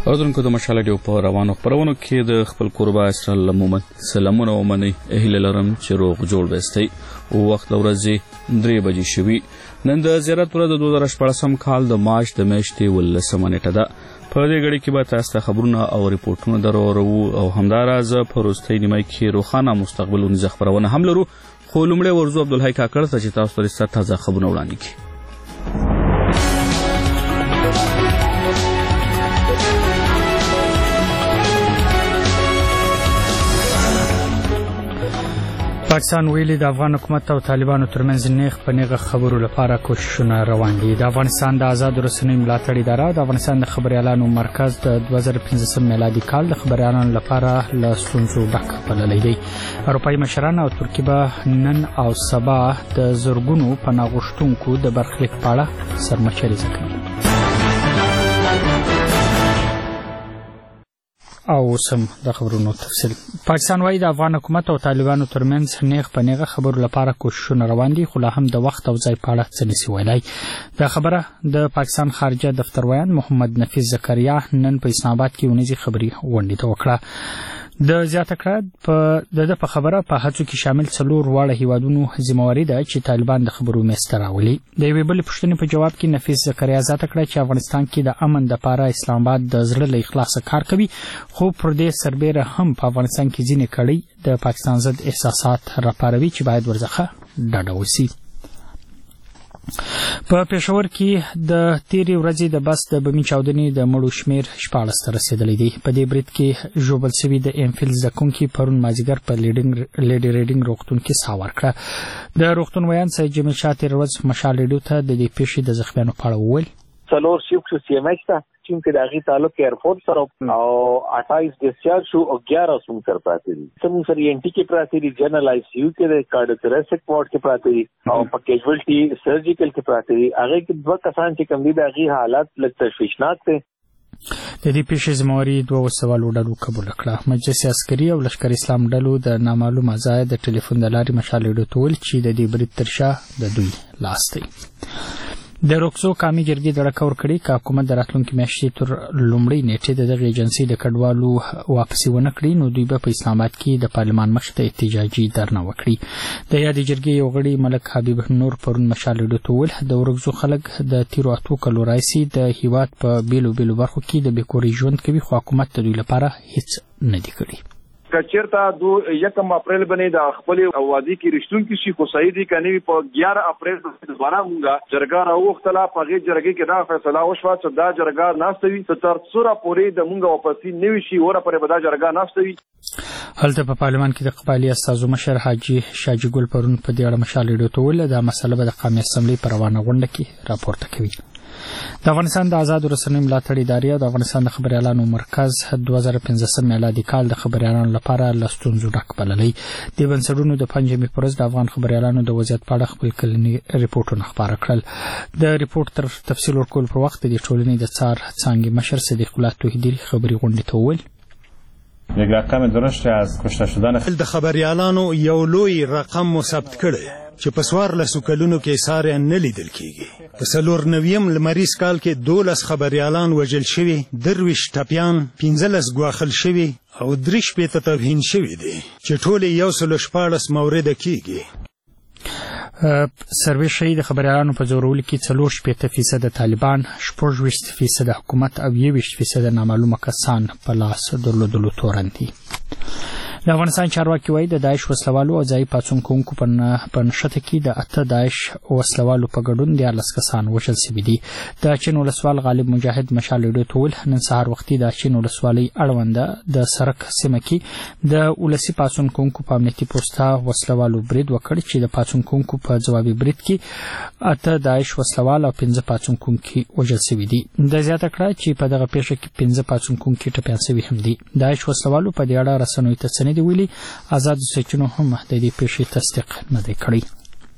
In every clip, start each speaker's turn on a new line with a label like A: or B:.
A: اوردونکو د مشال ډیو په روانو خبرونو کې د خپل قربا اسرائیل محمد سلامونه ومني هیله لرم چې روغ جوړ وستئ او وخت ورځې 3 بجې شوي نن د زیارت ورځ د 2014 کال د مارچ د میاشتې 18 نیټه ده په دې غړي کې به تاسو ته خبرونه او ریپورتونه درورو او همداراز په وروستۍ نیمه کې روښانه مستقبلونو خبرونه هم لرو خو لومړی ورزو عبدالحی کاکړ ته چې تاسو ته تازه خبرونه وړاندې کړي
B: پاکستان ویلي د افغان حکومت او طالبانو ترمنځ نیغ په نیغه خبرو لپاره کوششونه روان دي. د افغانستان د آزاد رسنیو ملاتړ اداره د افغانستان د خبريالانو مرکز د 2015 میلادي کال د خبريالانو لپاره له ستونزو ډک بللی دی. اروپایي مشران او ترکیه به نن او سبا د زرګونو پناه غوښتونکو د برخلیک په اړه سرمشریزه کوي. او سم د خبرونو تفصیل. پاکستان وايي د افغان حکومت او طالبانو ترمنځ نیغ په نیغه خبرو لپاره کوششونه روان دي خو لا هم د وخت او ځای په اړه څه نشي ویلای. دا خبره د پاکستان خارجه دفتر ویان محمد نفیس زکریا نن په اسلام آباد کې ونیزي خبري غونډه ته وکړه. د زیاته کړه د خبره په هڅو کې شامل 4 واړه هیوادونو ذمہواری ده چې طالبان د خبرو مستراولي. د یوې بل پښتنې په جواب کې نفیس زکریا زیاته کړه چې افغانستان کې د امن لپاره اسلام آباد د زړه له اخلاص کار کوي خو پر دې سربېره هم په افغانستان کې ځینې کړي د پاکستان ضد احساسات راپاروي چې باید ورڅخه ډډه وشي. په پېښور کې د تیرې ورځې د بس د بمي چاودنې د مړو شمیر 14 ته رسیدلی دی. په دې برید کې ژوبل شوي د امفیل زده کوونکي پرون مازدیګر په لیډي ریډینګ روغتون کې ساه ورکړه. د روغتون ویان سید جمیل شاه تېره ورځ مشال ریډیو ته د دې پیښې د زخمیانو په اړه وویل.
C: 4 شیفټ سی ام ایچ ته چې د هغې تعلق ایرپورټ سره او 28 ډیسچارج شو او 11 سم سره پراته دي. سم سره ان ټي کې پراته دي، جنرال آی سی یو کې د کارډیوتوریسک وارډ کې پراته دي او په کیجوالټي سرجیکل کې پراته دي. هغه کې 2 کسان چې کوم دي د هغې حالت لږ تشویشناک دي.
B: د دې پیښې ذمہواری 2 سوالو ډلو قبول کړه. مجلس عسکري او لشکر اسلام ډلو د نامعلومه ځای د ټلیفون د لارې مشال ډوتول چې د دې برید تر شا د دوی لاس دی. د روکسو قامي جرګې د راکور کړي چې حکومت د راتلونکي میاشتې تر لومړۍ نیټې د دغه ایجنسي د کډوالو واپسی ونه کړي نو دوی به په اسلام آباد کې د پارلمان مخې ته احتجاجي درنه وکړي. د یادې جرګې یو غړي ملک حبیب نور پرون مشال ډوتول د ورکسو خلک د تیرو 8 کلو راځي د هیواد په بیلو برخو کې د بیکوري ژوند کوي خو حکومت د دوی لپاره هیڅ نه دی کړی.
D: کچیرته 1 اپریل باندې د خپل اوادي کې رښتونکي شي خو صحیح دي کني په 11 اپریل دوباره مونږه جرګه راوختله. په هغې جرګې کې دا فیصله وشوه چې دا جرګه ناستوي تر څوره پورې د مونږه واپسي نوي شي وره پرې به دا جرګه ناستوي.
B: هلته په پارلمان کې د قبایلي استازو مشر حاجي شاجي ګل پرون په دې اړه مشال ډوتول دا مسله به د قومي اسمبلی په روانه غونډه کې راپورته کوي. د افغانستان د آزاد رسنیو ملاتړ ادارې د افغانستان د خبريالانو مرکز 2015 میلادي کال د خبريالانو لپاره له ستونزو ډک بللی. د بنسټونو د پنځمې پرز د افغان خبريالانو د وضعیت په اړه خپل کلني ریپورتونه خبره کړل. د ریپورت تر تفصیل ورکول پر وخت د ټولنې د څار څانګې مشر صدیق الله توحیدی خبري غونډه ته وویل.
E: یک رقم درشت از کشته شدن
F: د خبريالانو یو لوی رقم ثبت کړي چې په 14 کلونو کې ساره نه لیدل کیږي. په 49 لمریز کال کې 12 خبريالان وژل شوي، 23 ټپيان، 15 ګواښل شوي او 3 توهین شوي دي چې ټول 114 مورد کیږي.
B: سروې شهید خبريالانو په زورولو کې 4% طالبان، 14% حکومت او 20% نامعلومه کسان په لاس درلودلو تورن دي. د افغانستان چارواکي وايي د داعش وسلوالو او ځای پاتون کوونکو په نښته کې د 8 داعش وسلوالو په ګډون 14 کسان وژل شوي دي. د چین ولسوال غالب مجاهد مشال ډوتول نن سهار وختي د چین ولسوالۍ اړونده د سرک سیمه کې د ولسی پاتون کوونکو په امنیتي پوسټه وسلوالو برید وکړ چې د پاتون کوونکو په جوابي برید کې 8 داعش وسلوال او 15 پاتون کوونکي وژل شوي دي. د زیاته کړه چې په دغه پیښه کې 15 پاتون کوونکي ټپیان شوي هم دي. داعش وسلوالو په دې اړه رسنیو ته دی ویلي. آزاد سرچینو هم د دې پیښې تصدیق نه دی کړی.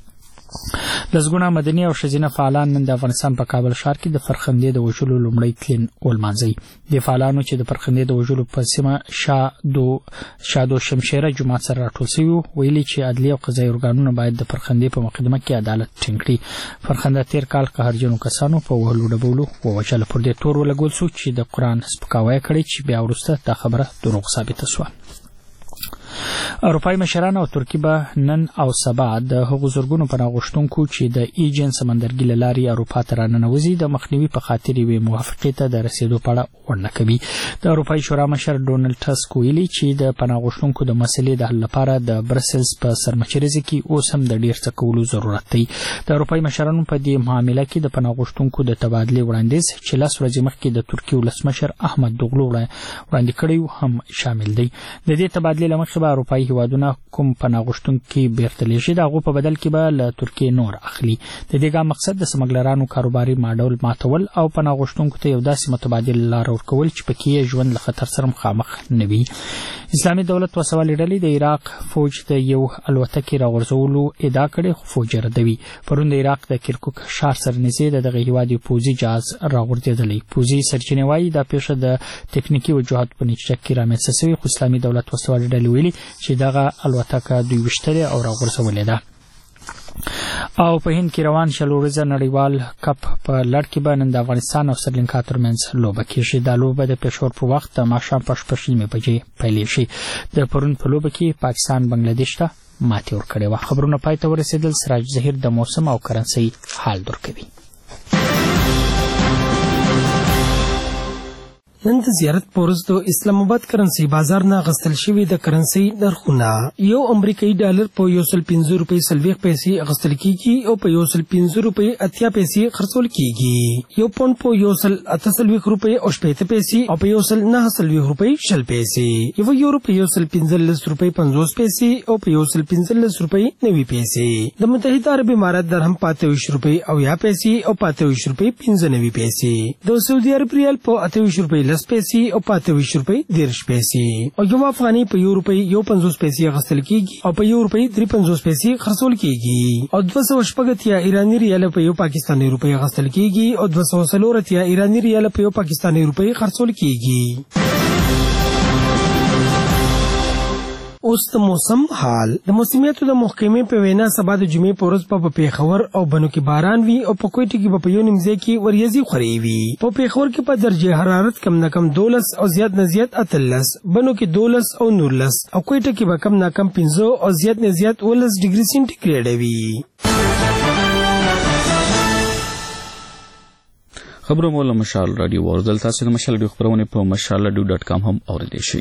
B: لزګونه مدني او ښځینه فعالان نن د افغانستان په کابل ښار کې د فرخندې د وژلو لومړی تلین ولمانځي. د فعالانو چې د فرخندې د وژلو په سیمه شادو شمشیره جومات سره راټول شوي ویلي چې عدلي او قضایي ارګانونه باید د فرخندې په مقدمه کې عدالت ټینګ کړي. فرخنده تیر کال قهرجنو کسانو په وهلو ډبولو ووژل. پر دې تور ولګول شو چې د قرآن سپکاوی کړی چې بیا وروسته دا خبره دروغ ثابته شوه. اروپایي مشران او ترکی به نن او سبا د هغو زرګونو پناه غوښتونکو چې د ایجن سمندرګي له لارې اروپا ته راننوځي د مخنیوي په خاطر یوې موافقې ته د رسېدو په اړه وړاندې کوي. د اروپایي شورا مشر ډونالډ ټسک ویلي چې د پناه غوښتونکو د مسلې د حل لپاره د برسلز په سرمچریزه کې اوس هم د ډیر څه کولو ضرورت دی. د اروپایي مشرانو په دې معامله کې د پناه غوښتونکو د تبادلې وړاندیز چې 10 ورځې مخکې د ترکیې ولسمشر احمد دوغلو وړاندې کړی هم شامل دی. د دې تبادلې له مخې به اروپایي هیوادونه کوم پناه غوښتونکي بیرته لیږي د هغو په بدل کې به له ترکیې نور اخلي. د دې ګام مقصد د سمګلرانو کاروباري ماډول ماتول او پناه غوښتونکو ته یو داسې متبادل لار ورکول چې پکې یې ژوند له خطر سره مخامخ نه وي. اسلامي دولت وسوالې ډلې د عراق فوج د یو الوتکې راغورځولو ادعا کړې خو فوج ردوي. پرون د عراق د کرکوک ښار سره نږدې د دغه هیواد یو پوځي جهاز راغورځېدلی. پوځي سرچینې وایي دا پیښه د تکنیکي وجوهاتو په نتیجه کې رامنځته شوې خو اسلامي دولت وسوالې ډلې ویلي چې دغه الوتکه دوی وشتلې او راغورځولې ده. او په هند کې روان شل ورځې نړیوال کپ په لړ کې به نن د افغانستان او سریلانکا ترمنځ لوبه کېږي. دا لوبه د پېښور په وخت د ماښام په 8:30 بجې پیلېږي. د پرون په لوبه کې پاکستان بنگلادیش ته ماتې ورکړې وه. خبرونه پای ته ورسېدل. سراج ظهیر د موسم او کرنسۍ حال درکوي.
G: نن د زیارت په ورځ د اسلام آباد کرنسي بازار نه غستل شوی د کرنسي نرخونه یو امریکایي ډالر په 105 روپۍ 40 پیسې غستل کیږي او په 105 روپۍ 80 پیسې خرڅول کیږي. یو پاوند په 148 روپۍ او 80 پیسې او په 149 روپۍ 60 پیسې. یو یورو په 115 روپۍ 50 پیسې او په 115 روپۍ 90 پیسې. د متحده عرب امارات درهم 25 روپۍ او 10 پیسې او 25 روپۍ 95 پیسې. د سعودي عرب ریال په 28 روپۍ 10 پیسې او 25 روپۍ 10 پیسې. او یو افغاني په یو روپۍ 50 پیسې غستل کیږي او په یو روپۍ 53 پیسې خرڅول کیږي. او 280 ایرانی ریال په یو پاکستاني روپۍ غستل کیږي او 240 ایرانی ریال په یو پاکستاني روپۍ خرڅول کیږي. اوس د موسم حال. د موسمیاتو د محکمې په وینا سبا د جمعې په ورځ په پیښور او بنو کې باران وي او په کوټه کې په یو نیم ځای کې وریځې خوري وي. په پیښور کې په درجه حرارت کم نه کم 12 او زیات نه زیات 13، بنو کې 12 او 19 او کوټه کې به کم نه کم 15 او زیات نه زیات 19 ډیګري سنټیګریډ وي.
A: خبرونه مول مشال رادیو ورزل تاسو د مشال رادیو خبرونه په mashalradio.com هم اوریدئ شئ.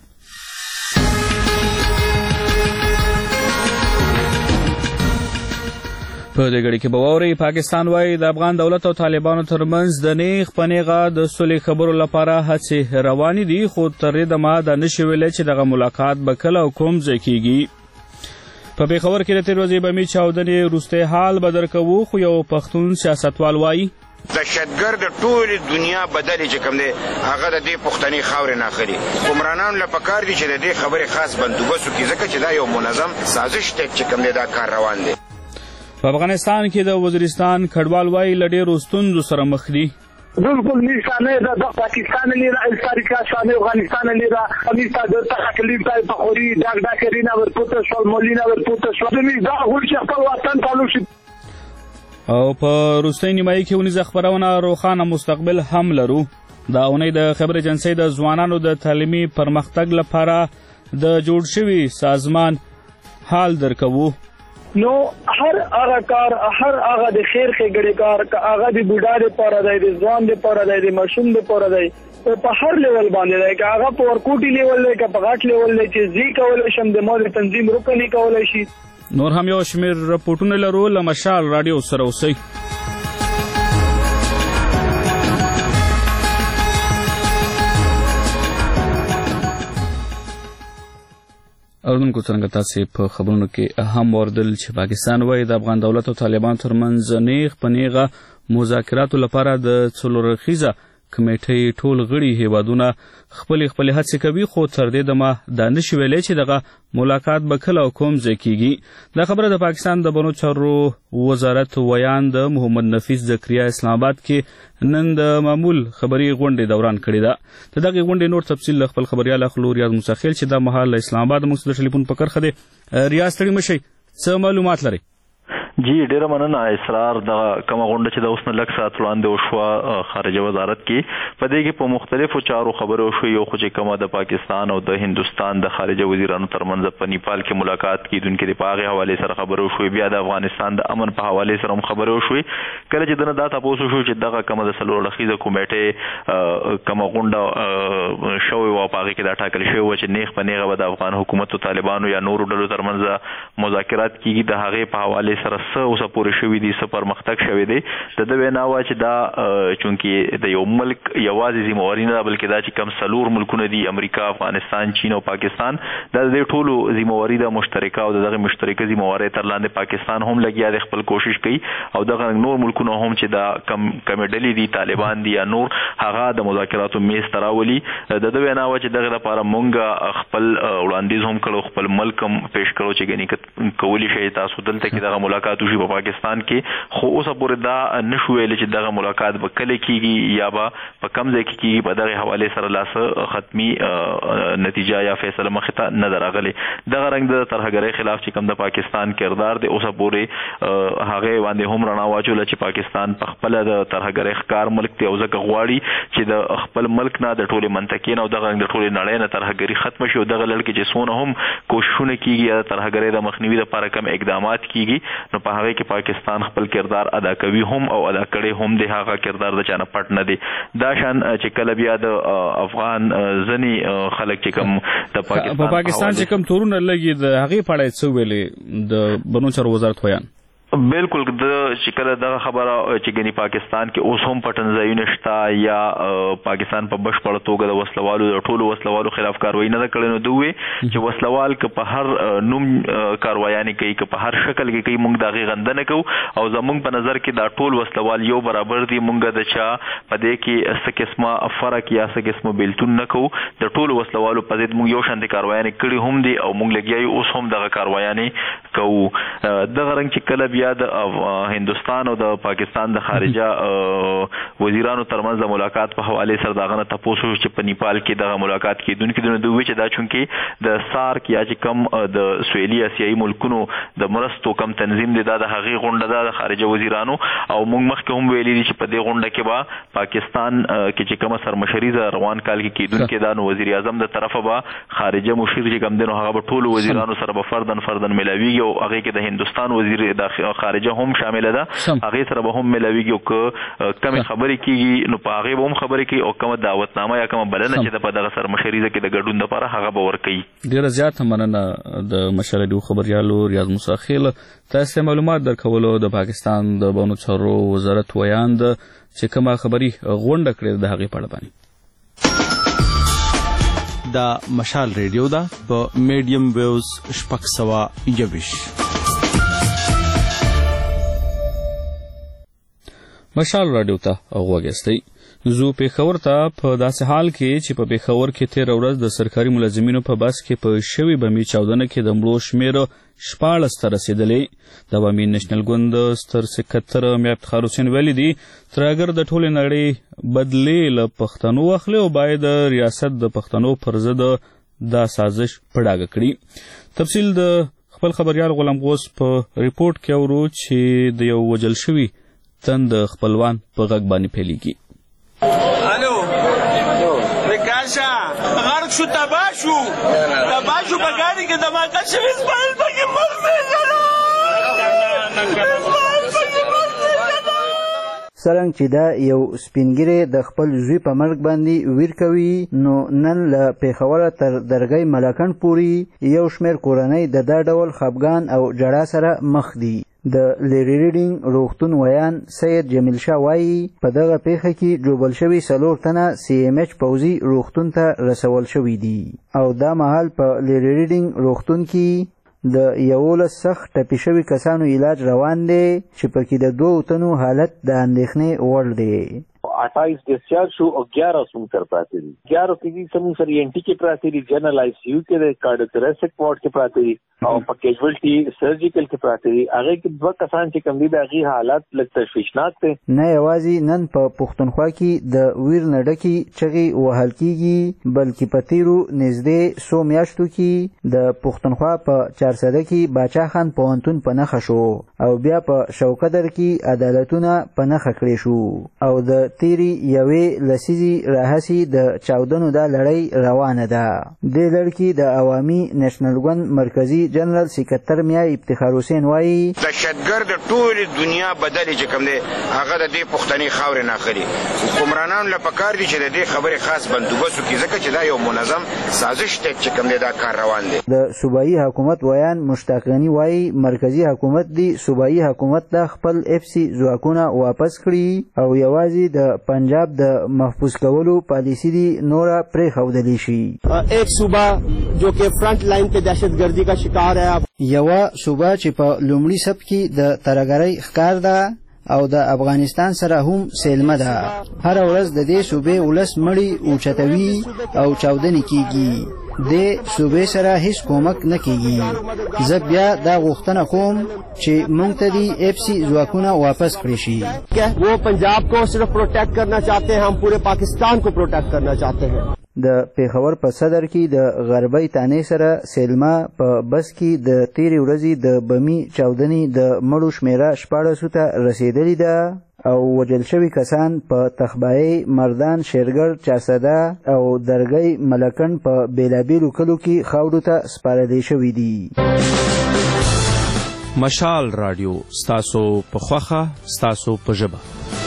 A: په دې غړي کې بووري پاکستان وايي د افغان دولت او طالبانو ترمنځ د نیغ پنیغه د صلح خبرو لپاره هڅې روانې دي خو تر دې دمه د نشي ویلې چې دغه ملاقات به کله او کوم ځای کېږي. په پیښور کې د تیر ورځې بمي چاودنې وروسته حال بدر کوو خو یو پښتون سیاستوال وايي
H: دهشتګرد د ټول دنیا بدلې چې کوم دی هغه د دې پښتني خاورې نه اخلي. عمرانان له پکار دي چې د دې خبرې خاص بندوبست وکړي ځکه چې دا یو منظم سازش دی چې کوم دی دا کار روان دی.
A: په افغانستان کې د وزیرستان کډوال وايي له ډېرو ستونزو سره مخ دي.
I: بالکل نیستانه دا پاکستان لیرا استاریکا شانه افغانستان لیرا امیتا د تحقیق پای په خوري دا کرینا ورپوت شول مولینا ورپوت شول دې دا هول چې خپل وطن تعلق شي.
A: او په روسي نیمایي کې ونیزه خبرونه روخانه مستقبل هم لرو. دا اونۍ د خبر ایجنسی د ځوانانو د تعلیمي پرمختګ لپاره د جوړ شوي سازمان حال درکوو.
I: نو هر هغه کار هر هغه د خیر ښېګړې کار که هغه د بوډا لپاره دی د ځوان لپاره دی د ماشوم لپاره دی په هر لیول باندې دی که هغه په ورکوټي لیول دی که په غټ لیول دی چې زی کولی شم د ما د تنظیم رکنې کولی شي.
A: نور هم یو شمېر رپورټونه لرو له مشال راډیو سره اوسئ. اردوونکو څنګه تاسې په خبرونو کې هم واردل چې پاکستان وايي د افغان دولت او طالبان ترمنځ نیغ په نیغه مذاکراتو لپاره د څلورخیزه کمیټې ټول غړي هیوادونه خپل هڅې کوي، خو تر دې دمه دا نشي ویلی چې دغه ملاقات به کله او کوم ځای کیږي. دا خبره د پاکستان د بنو چارو وزارت ویان د محمد نفیس زکریا اسلام آباد کې نن د معمول خبري غونډې دوران کړې ده. د دغه غونډې نور تفصیل خپل خبريال اخلو ریاض موسی چې د مهال اسلام آباد موږ د ټلیفون په کرخه دی. ریاض تړي مشي څه معلومات لري؟
J: جی ډیره مننه. اسرار د کومه غونډه چې د اوس نه لږ ساعت وړاندې وشوه خارجه وزارت کې، په دې کې په مختلفو چارو خبرې وشوې. یو خو چې کومه د پاکستان او د هندوستان د خارجه وزیرانو ترمنځ په نیپال کې ملاقات کیدونکې د په هغې حوالې سره خبرې وشوې. بیا د افغانستان د امن په حوالې سره هم خبرې وشوې. کله چې دنه دا تاسو شو چې دغه کومه د څلور اړخیزه کمیټې کومه غونډه شوې وه، په هغې کې دا ټاکل شوی وه چې نیغ په نیغه به د افغان حکومت او طالبانو یا نورو ډلو ترمنځ مذاکرات کیږي. د هغې په حوالې سره څه اوسه پورې شوي دي، څه پرمختګ شوی دی. د ده وینا وه چې دا چونکې د یو ملک یوازې ذمهواري نه ده، بلکې دا چې کوم څلور ملکونه دي، امریکا، افغانستان، چین او پاکستان، دا د دې ټولو ذمهواري ده مشترکه، او د دغه مشترکه ذمهوارۍ تر لاندې پاکستان هم لګیا دی، خپل کوشش کوي، او دغه نور ملکونه هم چې دا کمې ډلې دي، طالبان دي یا نور، هغه د مذاکراتو میز ته راولي. د ده وینا وه چې دغه لپاره مونږ خپل وړاندیز هم کړو، خپل ملک هم پیش کړو چې ګنې کولی شئ تاسو دلته کې دغه ملاقات وشي په پاکستان کې. خو اوسه پورې دا نشو ویلی چې دغه ملاقات به کله کیږي یا به په کوم ځای کې کیږي. په دغه حوالې سره لا ختمي نتیجه یا فیصله مخې ته نه ده راغلې. دغه رنګ د ترهګرۍ خلاف چې کوم د پاکستان کردار دی، اوسه پورې هغې باندې هم رڼا واچوله چې پاکستان په خپله د ترهګرۍ ښکار ملک دی، او ځکه غواړي چې د خپل ملک نه د ټولې منطقې نه او دغه رنګ د ټولې نړۍ نه ترهګري ختمه شي. او دغه لړ کې چې څونه هم کوششونه کیږي یا د ترهګرۍ د مخنیوي لپاره کوم اقدامات کیږي، نو په هغې کې پاکستان خپل کردار ادا کوي هم او ادا کړی هم دی. هغه کردار د چا نه پټ نه دی. دا شان چې کله بیا د افغان ځینې خلک چې کوم د
A: پاکستان چې کوم تورونه لګي د هغې په اړه څه ویلې د بنو چارو وزارت ویان؟
J: بالکل د چې کله دغه خبره چې ګنې پاکستان کې اوس هم پټنځایونه شته یا پاکستان په بشپړه توګه د وسلوالو د ټولو وسلوالو خلاف کاروایي نه ده کړې، نو دوی چې وسلوال که په هر نوم کاروایانې کوي، که په هر شکل کې کوي، موږ د هغې غنده نه کوو. او زموږ په نظر کې دا ټول وسلوال یو برابر دي. موږ د چا په دې کې څه قسمه فرق یا څه قسمه بیلتون نه کوو. د ټولو وسلوالو په ضد موږ یو شانتې کاروایانې کړي هم دي او موږ لګیا یو اوس هم دغه کاروایانې کوو. دغه رنګ چې کله بیا د هندوستان او د پاکستان د خارجه وزیرانو ترمنځ د ملاقات په حوالې سره دغه نه تپوس شو چې په نیپال کې دغه ملاقات کیدونکي دي، دوی چې دا چونکې د سارک یا چې کم د سویلي اسیایي ملکونو د مرستو کم تنظیم دی، دا د هغې غونډه ده د خارجه وزیرانو. او موږ مخکې هم ویلي دي چې په دې غونډه کې به پاکستان کې چې کومه سرمشري ده روان کال کې کیدونکې ده، نو وزیر اعظم د طرفه به خارجه مشیر چې کوم دی نو هغه به ټولو وزیرانو سره به فردن ملاویږي، او هغې کې د هندوستان وزیر د خارجه هم شامل ده، هغه سره به هم ملاویږي. او که کمې خبرې کیږي نو په هغې به هم خبرې کوي، او کومه دعوتنامه یا کومه بلنه چې د په دغه سرمشریزه کې د ګډون لپاره هغه به ورکوي.
A: ډېره زیاته مننه د مشرډو خبريالو ریاض موسی خیل. تاسو معلومات درکولو د پاکستان د بنو چارو وزارت ویان د چې کومه خبري غونډه کړې د هغې په اړه باندې.
K: دا مشال ریډیو ده په میډیم ویوز 621.
A: مشال راډیو ته غوږ زو پېښور ته په داسې حال کې چې په پېښور کې تېره ورځ د سرکاري ملازمینو په بس کې په شوې بمي چاودنه کې د مړو شمېر 14 ته رسېدلی. د عوامي نېشنل ګوند ستر سکتر امیر افتخار حسین ویلي دي ترهګر د ټولې نړۍ بدلې له پښتنو واخلي او باید ریاست د پښتنو پر ضد دا سازش په ډاګه کړي. تفصیل د خپل خبریال غلام غوث په ریپورټ کې اورو چې د یو وجل شوي تند خپلوان په غږ باندې پیلېږي.
L: الو وکاشا غرق شو تباه شو په ګاډي کې دماغه شوي اسماعیل پکې مړ
M: څرنګه چې دا یو سپینګیری د خپل زوی په مرګ باندې ویر کوي، نو نن له پېښوره تر درګۍ ملاکنډ پورې یو شمېر کورنۍ د دا ډول خفګان او ژړا سره مخ دي. د لیری ریډینګ روغتون ویان سید جمیل شاه وایي په دغه پیښه کې جوبل شوي 4 تنه CMH پوځي روغتون ته رسول شوي دي، او دا مهال په لیری ریډینګ روغتون کې د 11 سخت ټپي شوي کسانو علاج روان دی چې پکې د 2 تنو حالت د اندېښنې وړ دی.
C: 28 डिस्चार्ज شو او 11 سم تر پراته دي 11 کې سمون سره ان ټي کې پراته دي جنرال آی سی یو کې د کارډیوتوریسک وارډ کې پراته دي او په کیجوالټي سرجیکل کې پراته دي هغه کې دوه کسان چې کم دي د هغه حالت لږ تشویشناک دي
M: نه یوازې نن په پښتونخوا کې د ویر نډکی چغي وهل کیږي بلکې په تیرو نږدې 100 میاشتو کې د پښتونخوا په 400 کې باچا خان پوهنتون په نخښه شو او بیا په شوکدر کې عدالتونه په نخښه کړی شو او د تیری یوې لسیزي راهسي د چاودنو دا لړۍ روانه ده د لړکی د عوامي نېشنل ګوند مرکزی جنرال سکرټر میا افتخار حسین وایي
H: دهشتګرد ټول دنیا بدلې چې کوم دی هغه د دې پښتني خاورې نه اخلي حکمرانانو له پکار دي چې د دې خبرې خاص بندوبست وکړي ځکه چې دا یو منظم سازش دی چې کوم دی دا کار روان دی
M: د صوبایي حکومت ویان مشتاق غنی وایي مرکزی حکومت دی صوبایي حکومت د خپل اف سی ځواکونه واپس کړي او یوازې د پنجاب د محفوظ کولو پالیسی دی نورا پرې خودلی شي
N: ایک صوبہ جو کہ فرنٹ لائن پہ دہشت گردی کا شکار ہے
M: یوه صوبه چې په لومړي سب کې د ترګرۍ ښکار ده او د افغانستان سره هم سیلمه ده هر ورځ د دې صوبې ولس مړی اوچتوي او چاودنې کیږي د صوبې سره هیڅ کومک نه کیږي زه بیا دا غوښتنه کوم چې موږ ته دی اف سی ځواکونه واپس کړی شي
N: وہ پنجاب کو صرف پروٹیکٹ کرنا چاہتے ہیں ہم پورے پاکستان کو پروٹیکٹ کرنا چاہتے ہیں
M: د پیښور په صدر کې د غربي تانې سره سیلما په بس کې د تیرې ورځې د بمی چاودنې د مړو شمیره 1400 ته رسیدلې ده او وجل شوي کسان په تخبایي مردان شیرګر چارسده او درګۍ ملکن په بیلابیلو کلو کې خاورو ته سپارل شوي دي
K: مشال رادیو ستاسو په خوخه ستاسو په ژبه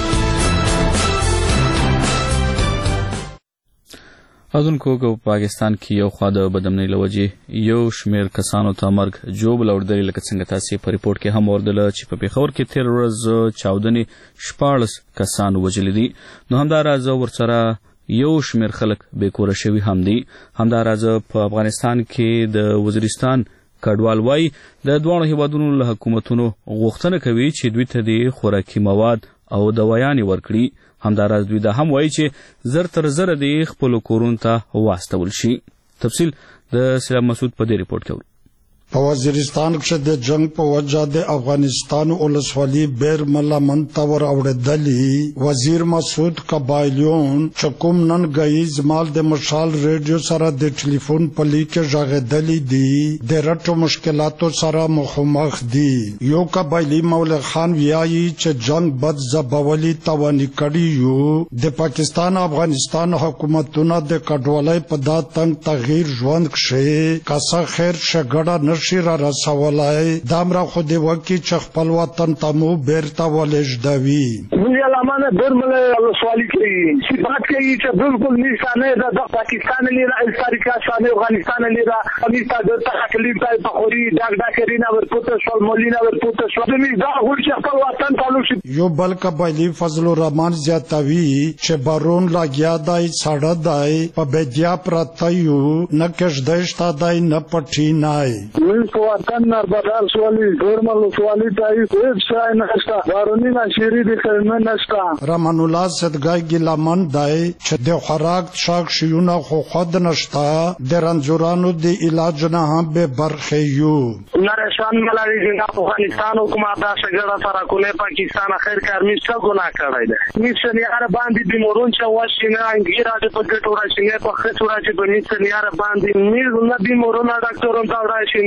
A: اذن کو پاکستان کې یو خوا د بدامنۍ لوجې یو شمیر کسانو ته مرګ جوړ لوړدل لکه څنګه تاسو په ریپورت کې هم اوردل چې په پیښور کې تیر ورځ چاودنې 14 کسان وژل دي نو همداراز ورسره یو شمیر خلک بیکوره شوي هم دي همداراز په افغانستان کې د وزیرستان کډوال وای د دوه هیوادونو له حکومتونو غوښتنه کوي چې دوی ته د خوراکي مواد او دوايانې ورکړي همداراز دوی دا هم وایي چې زر تر زر د خپل کورونو ته واستول شي تفصیل د سلام مسعود په دې ریپورت کې
O: په وزیرستان کې د جنگ په وجه د افغانستان ولسوالۍ بیر ملا منتور اوریدلې وزیر مسعود قبایلیون چکم نن غیز مال د مشال ریډیو سره د ټلیفون په لیکه ژغېدلې دي د رټو مشکلاتو سره مخامخ دي یو قبایلی مولا خان ویایي چې جنگ بد زبولي توانی کړی یو د پاکستان افغانستان حکومتونو د کډوالۍ په دا تنگ تغییر ژوند کې کاسه خیر شګړه نشي را رسولای دامرا خود وکی چې خپل وطن ته مو بیرته ولېږدوي
I: وی علامه درمله ولسوالۍ کې چې بات کوي چې بالکل نشانه د پاکستان لیرا تاریخ شامل افغانستان لیرا امیتا د تکلیف ته بخوري ډاګ ډاکرینا ورپوت شول مولینا ورپوت شول دې دا هول چې خپل وطن ته لوشي
O: یو بل قبایلی فضل الرحمن زیاتوي چې بارون لاګیا دای ساړه دای په بيدیا پرتایو نه کښدشتا دای نه پټینای
I: په وطن نه بدل سوالي ګورمل سوالي تای هیڅ ځای نشته بارونی نشری دي کلمه نشته
O: رحمان الله صدګای ګلمن دای چې د خوراک شاک شيونه خو خود نشته د رنځورانو د علاج نه هم به برخه یو
I: نرشان ملاري د افغانستان حکومت دا شګړه سره کوله پاکستان خیر کار میشته ګناه کړی دی میشن یاره باندې د مورون چې واشینه انګیرا د پګټورا شینه په خطورا چې بنیشن یاره باندې میر نه د مورون ډاکټرون دا راشي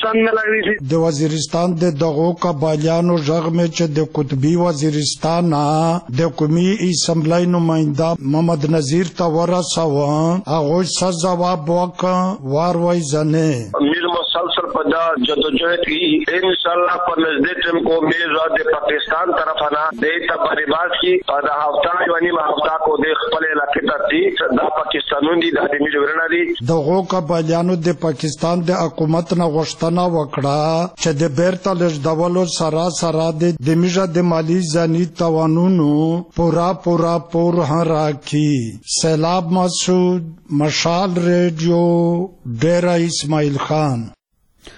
O: د وزیرستان د دغو قبایلیانو ژغمه چې د قطبی وزیرستان د قومي اسمبلی نماینده محمد نذیر ته ورساوه هغه څه جواب وکړ واروي ځنه
P: میر مسلسل پدا جدوجہد کی انشاءاللہ پر نزدیک ټیم کو میز د پاکستان طرف نه د تبریبات کی دا هفته یعنی ما هفته کو د خپل علاقې ته دي د پاکستانونو دي د ملي ورنه دي
O: دغو قبایلیانو د پاکستان د حکومت نه غوښتنه وکړه چې د بیرته لږدولو سره د میژه د مالی ځاني توانونو پورا پور راکي سیلاب مسعود مشال ریډیو ډیرا اسماعیل خان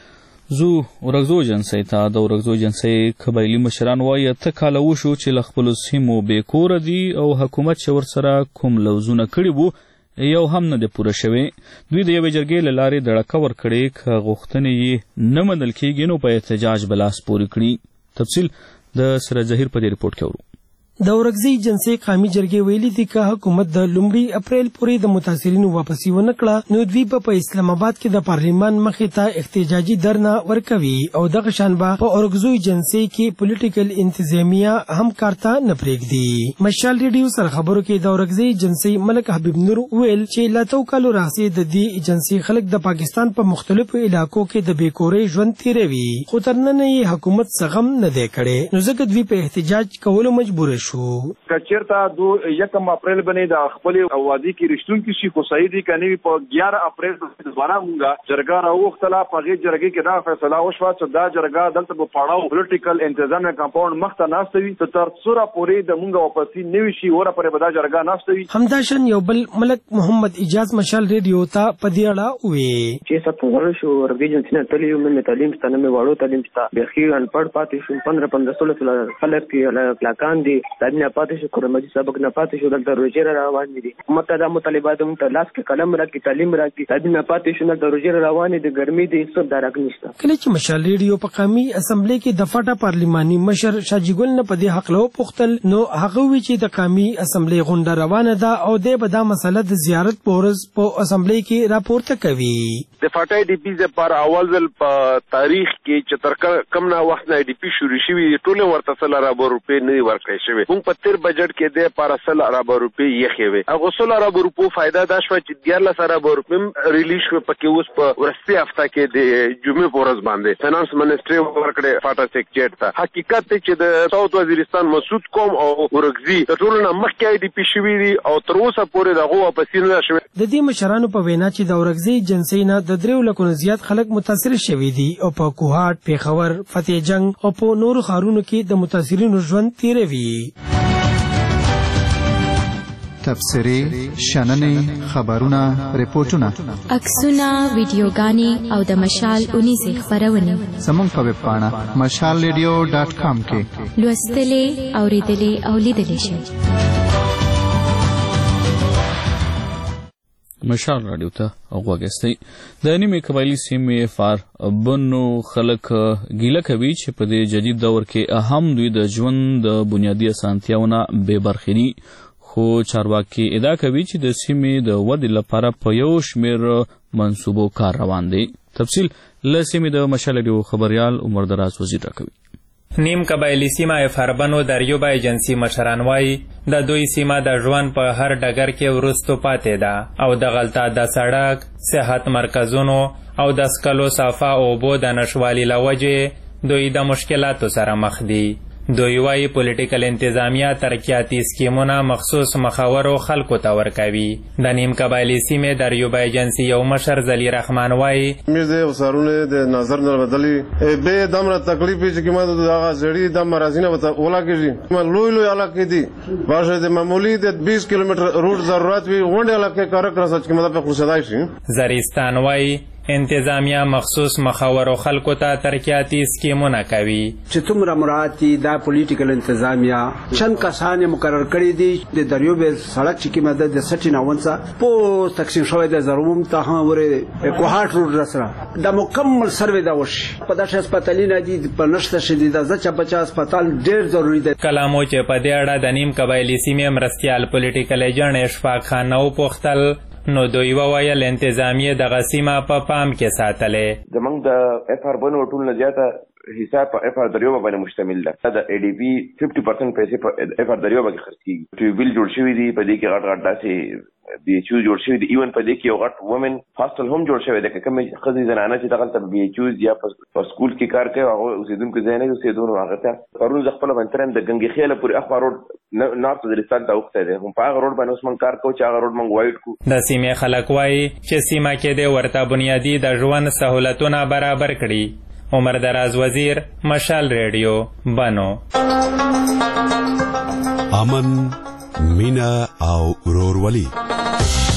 A: زو ورغزو جنسي ته د ورغزو جنسي قبایلی مشران وایي ته کال وشو چې ل خپل سیمو بې کور دي او حکومت چې ورسره کوم لوزونه کړي وو یو هم نه دی پوره شوی. دوی د یوې جرګې له لارې دړکه ورکړې که غوښتنې یې نه منل کېږي نو په احتجاج به لاس پورې کړي. تفصیل د سراج ظهیر په دې رپورټ کې ورو.
G: د ورغزي جنسي قومي جرګې ویلي دي چې حکومت د لومړي اپریل پورې د متاثرینو واپسی ونه کړه نو دوی په اسلام آباد کې د پارلیمان مخې ته احتجاجي درنه ورکوي او دغه شان به په ورغزي جنسي کې پولیټیکل انتظامیه هم کارته نه پرېږدي. مشال ریډیو سره خبرو کې د ورغزي جنسي ملک حبیب نور ویل چې لاتو کالو راځي د دې جنسي خلک د پاکستان په مختلفو علاقو کې د بیکورې ژوند تیروي خو تر نن یې حکومت څنګه نه دی کړی نو ځکه دوی په احتجاج کولو مجبور شو.
D: کچیرته دو 1 اپریل باندې د خپل اوادي کې رښتون کې شي خو صحیح دي کني په 11 اپریل دوباره مونږه جرګه راوختله په غي جرګه کې دا فیصله وشوه چې دا جرګه دلته په پاړاو پولیټیکل انتظام کمپاوند مخته ناستوي تر څوره پورې د مونږه واپسی نوي شي وره پرې به دا جرګه ناستوي.
G: همداشن یو بل ملک محمد اجاز مشال ریډیو ته په دې اړه وی
Q: چې څه په ورشو ورګي جنسي تللی مې تعلیم ستنه مې واړو تعلیم ستا بخي ان پړ پاتې شو 15 خلک کې پلاکان دي تعلیم پاتې شو کورمجي سبق نه پاتې شو دلته روجر روان دي حکومت دا مطالبات مون ته لاس کې قلم راکړي تعلیم راکړي تعلیم نه پاتې شو دلته روجر روان دي ګرمي دي څه درک نشته.
G: کله چې مشال ریډیو په قومي اسمبلی کې د فاټا پارلیماني مشر شاجګل نه په دې حق له پختل نو هغه وی چې د قومي اسمبلی غونډه روانه ده او د به دا مسله د زیارت پورز په اسمبلی کې راپورته کوي.
R: د فاټا ډي پی ز پر اول ځل په تاریخ کې چې تر کم نه وخت نه ډي پی شروع شوی ټول ورته سل ارب روپے نه ورکړی شوی موږ په تیر بجټ کې د 100 ارب روپے یې خوي هغه 100 ارب روپو فائدہ دا شو چې 14 ارب روپے ریلیز شو پکې اوس په ورستي هفته کې د جمعې پورز باندې فینانس منسټري ورکړي فاټا سیکریټری ته حقیقت چې د ساوث وزیرستان مسعود قوم او ورغزي ټول نه مخکې ډي پی شوی دي او تر اوسه پورې دغه واپس نه شوی.
G: د دې مشرانو په وینا چې د ورغزي جنسي نه د 3 لکو زیات خلک متاثر شوي دي او په کوهاټ پیښور فتح جنگ او په نورو ښارونو کې د متاثرینو ژوند تیروي.
S: تفسیری شننې خبرونه ریپورتونه
T: عکسونه ویډیوګانې او د مشال 19 خبرونه
S: زموږ په ویب پاڼه mashalradio.com کې
T: لوستلې اوریدلې او لیدلې شئ.
A: مشال رادیو ته غوږی د نیمې قبایلی سیمې فار بنو خلک ګیله کوي چې په دې جدید دور کې اهم دوی د ژوند د بنیادی اسانتیاونه بې برخې دي خو چارواکي ادعا کوي چې د سیمې د ودې لپاره په یو شمېر منصوبو کار روان دی. تفصیل له سیمې د مشال رادیو خبریال عمر دراز وزیر راکوي.
U: نیم قبایلی سیمه فاربنو دریوبه ایجنسی مشران وایي د دوی سیمه د ژوند په هر ډګر کې وروستو پاتې ده او د غلطه د سړک صحت مرکزونو او د سکلو صفا اوبو د نشوالي له وجې دوی د مشکلاتو سره مخ دي. دوی وایي پولیټیکل انتظامیه ترقیاتي سکیمونه مخصوص مخاورو خلکو ته ورکوي. د نیم قبایلی سیمې دریوبه ایجنسی یو مشر زلی رحمان وایي
V: میز وسارونه د نظر نه بدلی به دمره تکلیف چې کومه دغه زړی د مرزینه ولا کېږي لوی لوی علاقې دي واشه د معمولی د 20 کیلومتر روټ ضرورت وي غونډه علاقې کار کړه چې کومه په خصوصای شي.
U: زریستان وایي انتظامیه مخصوص مخاورو خلکو ته ترقیاتي سکیمونه کوي
W: چې څومره مراتي دا پولیټیکل انتظامیه چند کسان مقرر کړي دي د دریوبه سړک چې کومه د 69 په تقسیم شوی د زروم ته هم ورې کوهاټ روډ رسره د مکمل سروې دا وشي په داسې هسپتالونه دي په نشته شدید د ځچ 50 هسپتال ډېر ضروری دی.
U: کلامو چې په دې اړه د نیم قبایلی سیمې مرستیال پولیټیکل ایجنټ اشفاق خان نو پوښتل نو دوی وویل انتظامیه دغه سیمه په پام کې ساتلې.
X: زمونږ د اف ار بنو ټول نه زیاته حساب په اف ار دریوبه باندې مشتمل ده. د ای ډي پی 50% پیسې په اف ار دریوبه کې خرڅ کیږي. ټیوبل جوړ شوی دی په دې کې غټ داسې بي ایچ یو جوړ شوی دی ایون په دې کې یو غټ وومن هاسټل هم جوړ شوی دی کوم خزي زنانه چې دغه ته بي ایچ یو یا په سکول کې کار کوي او اوسیدونکو ځای نه اوسیدونکو هغه ته پرون خپل بنترن د گنگي خیله پورې اخبار روډ نارت وزیرستان ته وخته دی هم په هغه روډ باندې اوس من کار کوي چې هغه روډ من وایډ کو.
U: د سیمې خلک وایي چې سیمه کې د ورته بنیادی د ژوند سہولتونه برابر کړي. عمر دراز وزیر مشال ریډیو بنو.
Y: امن مینا او ورورولي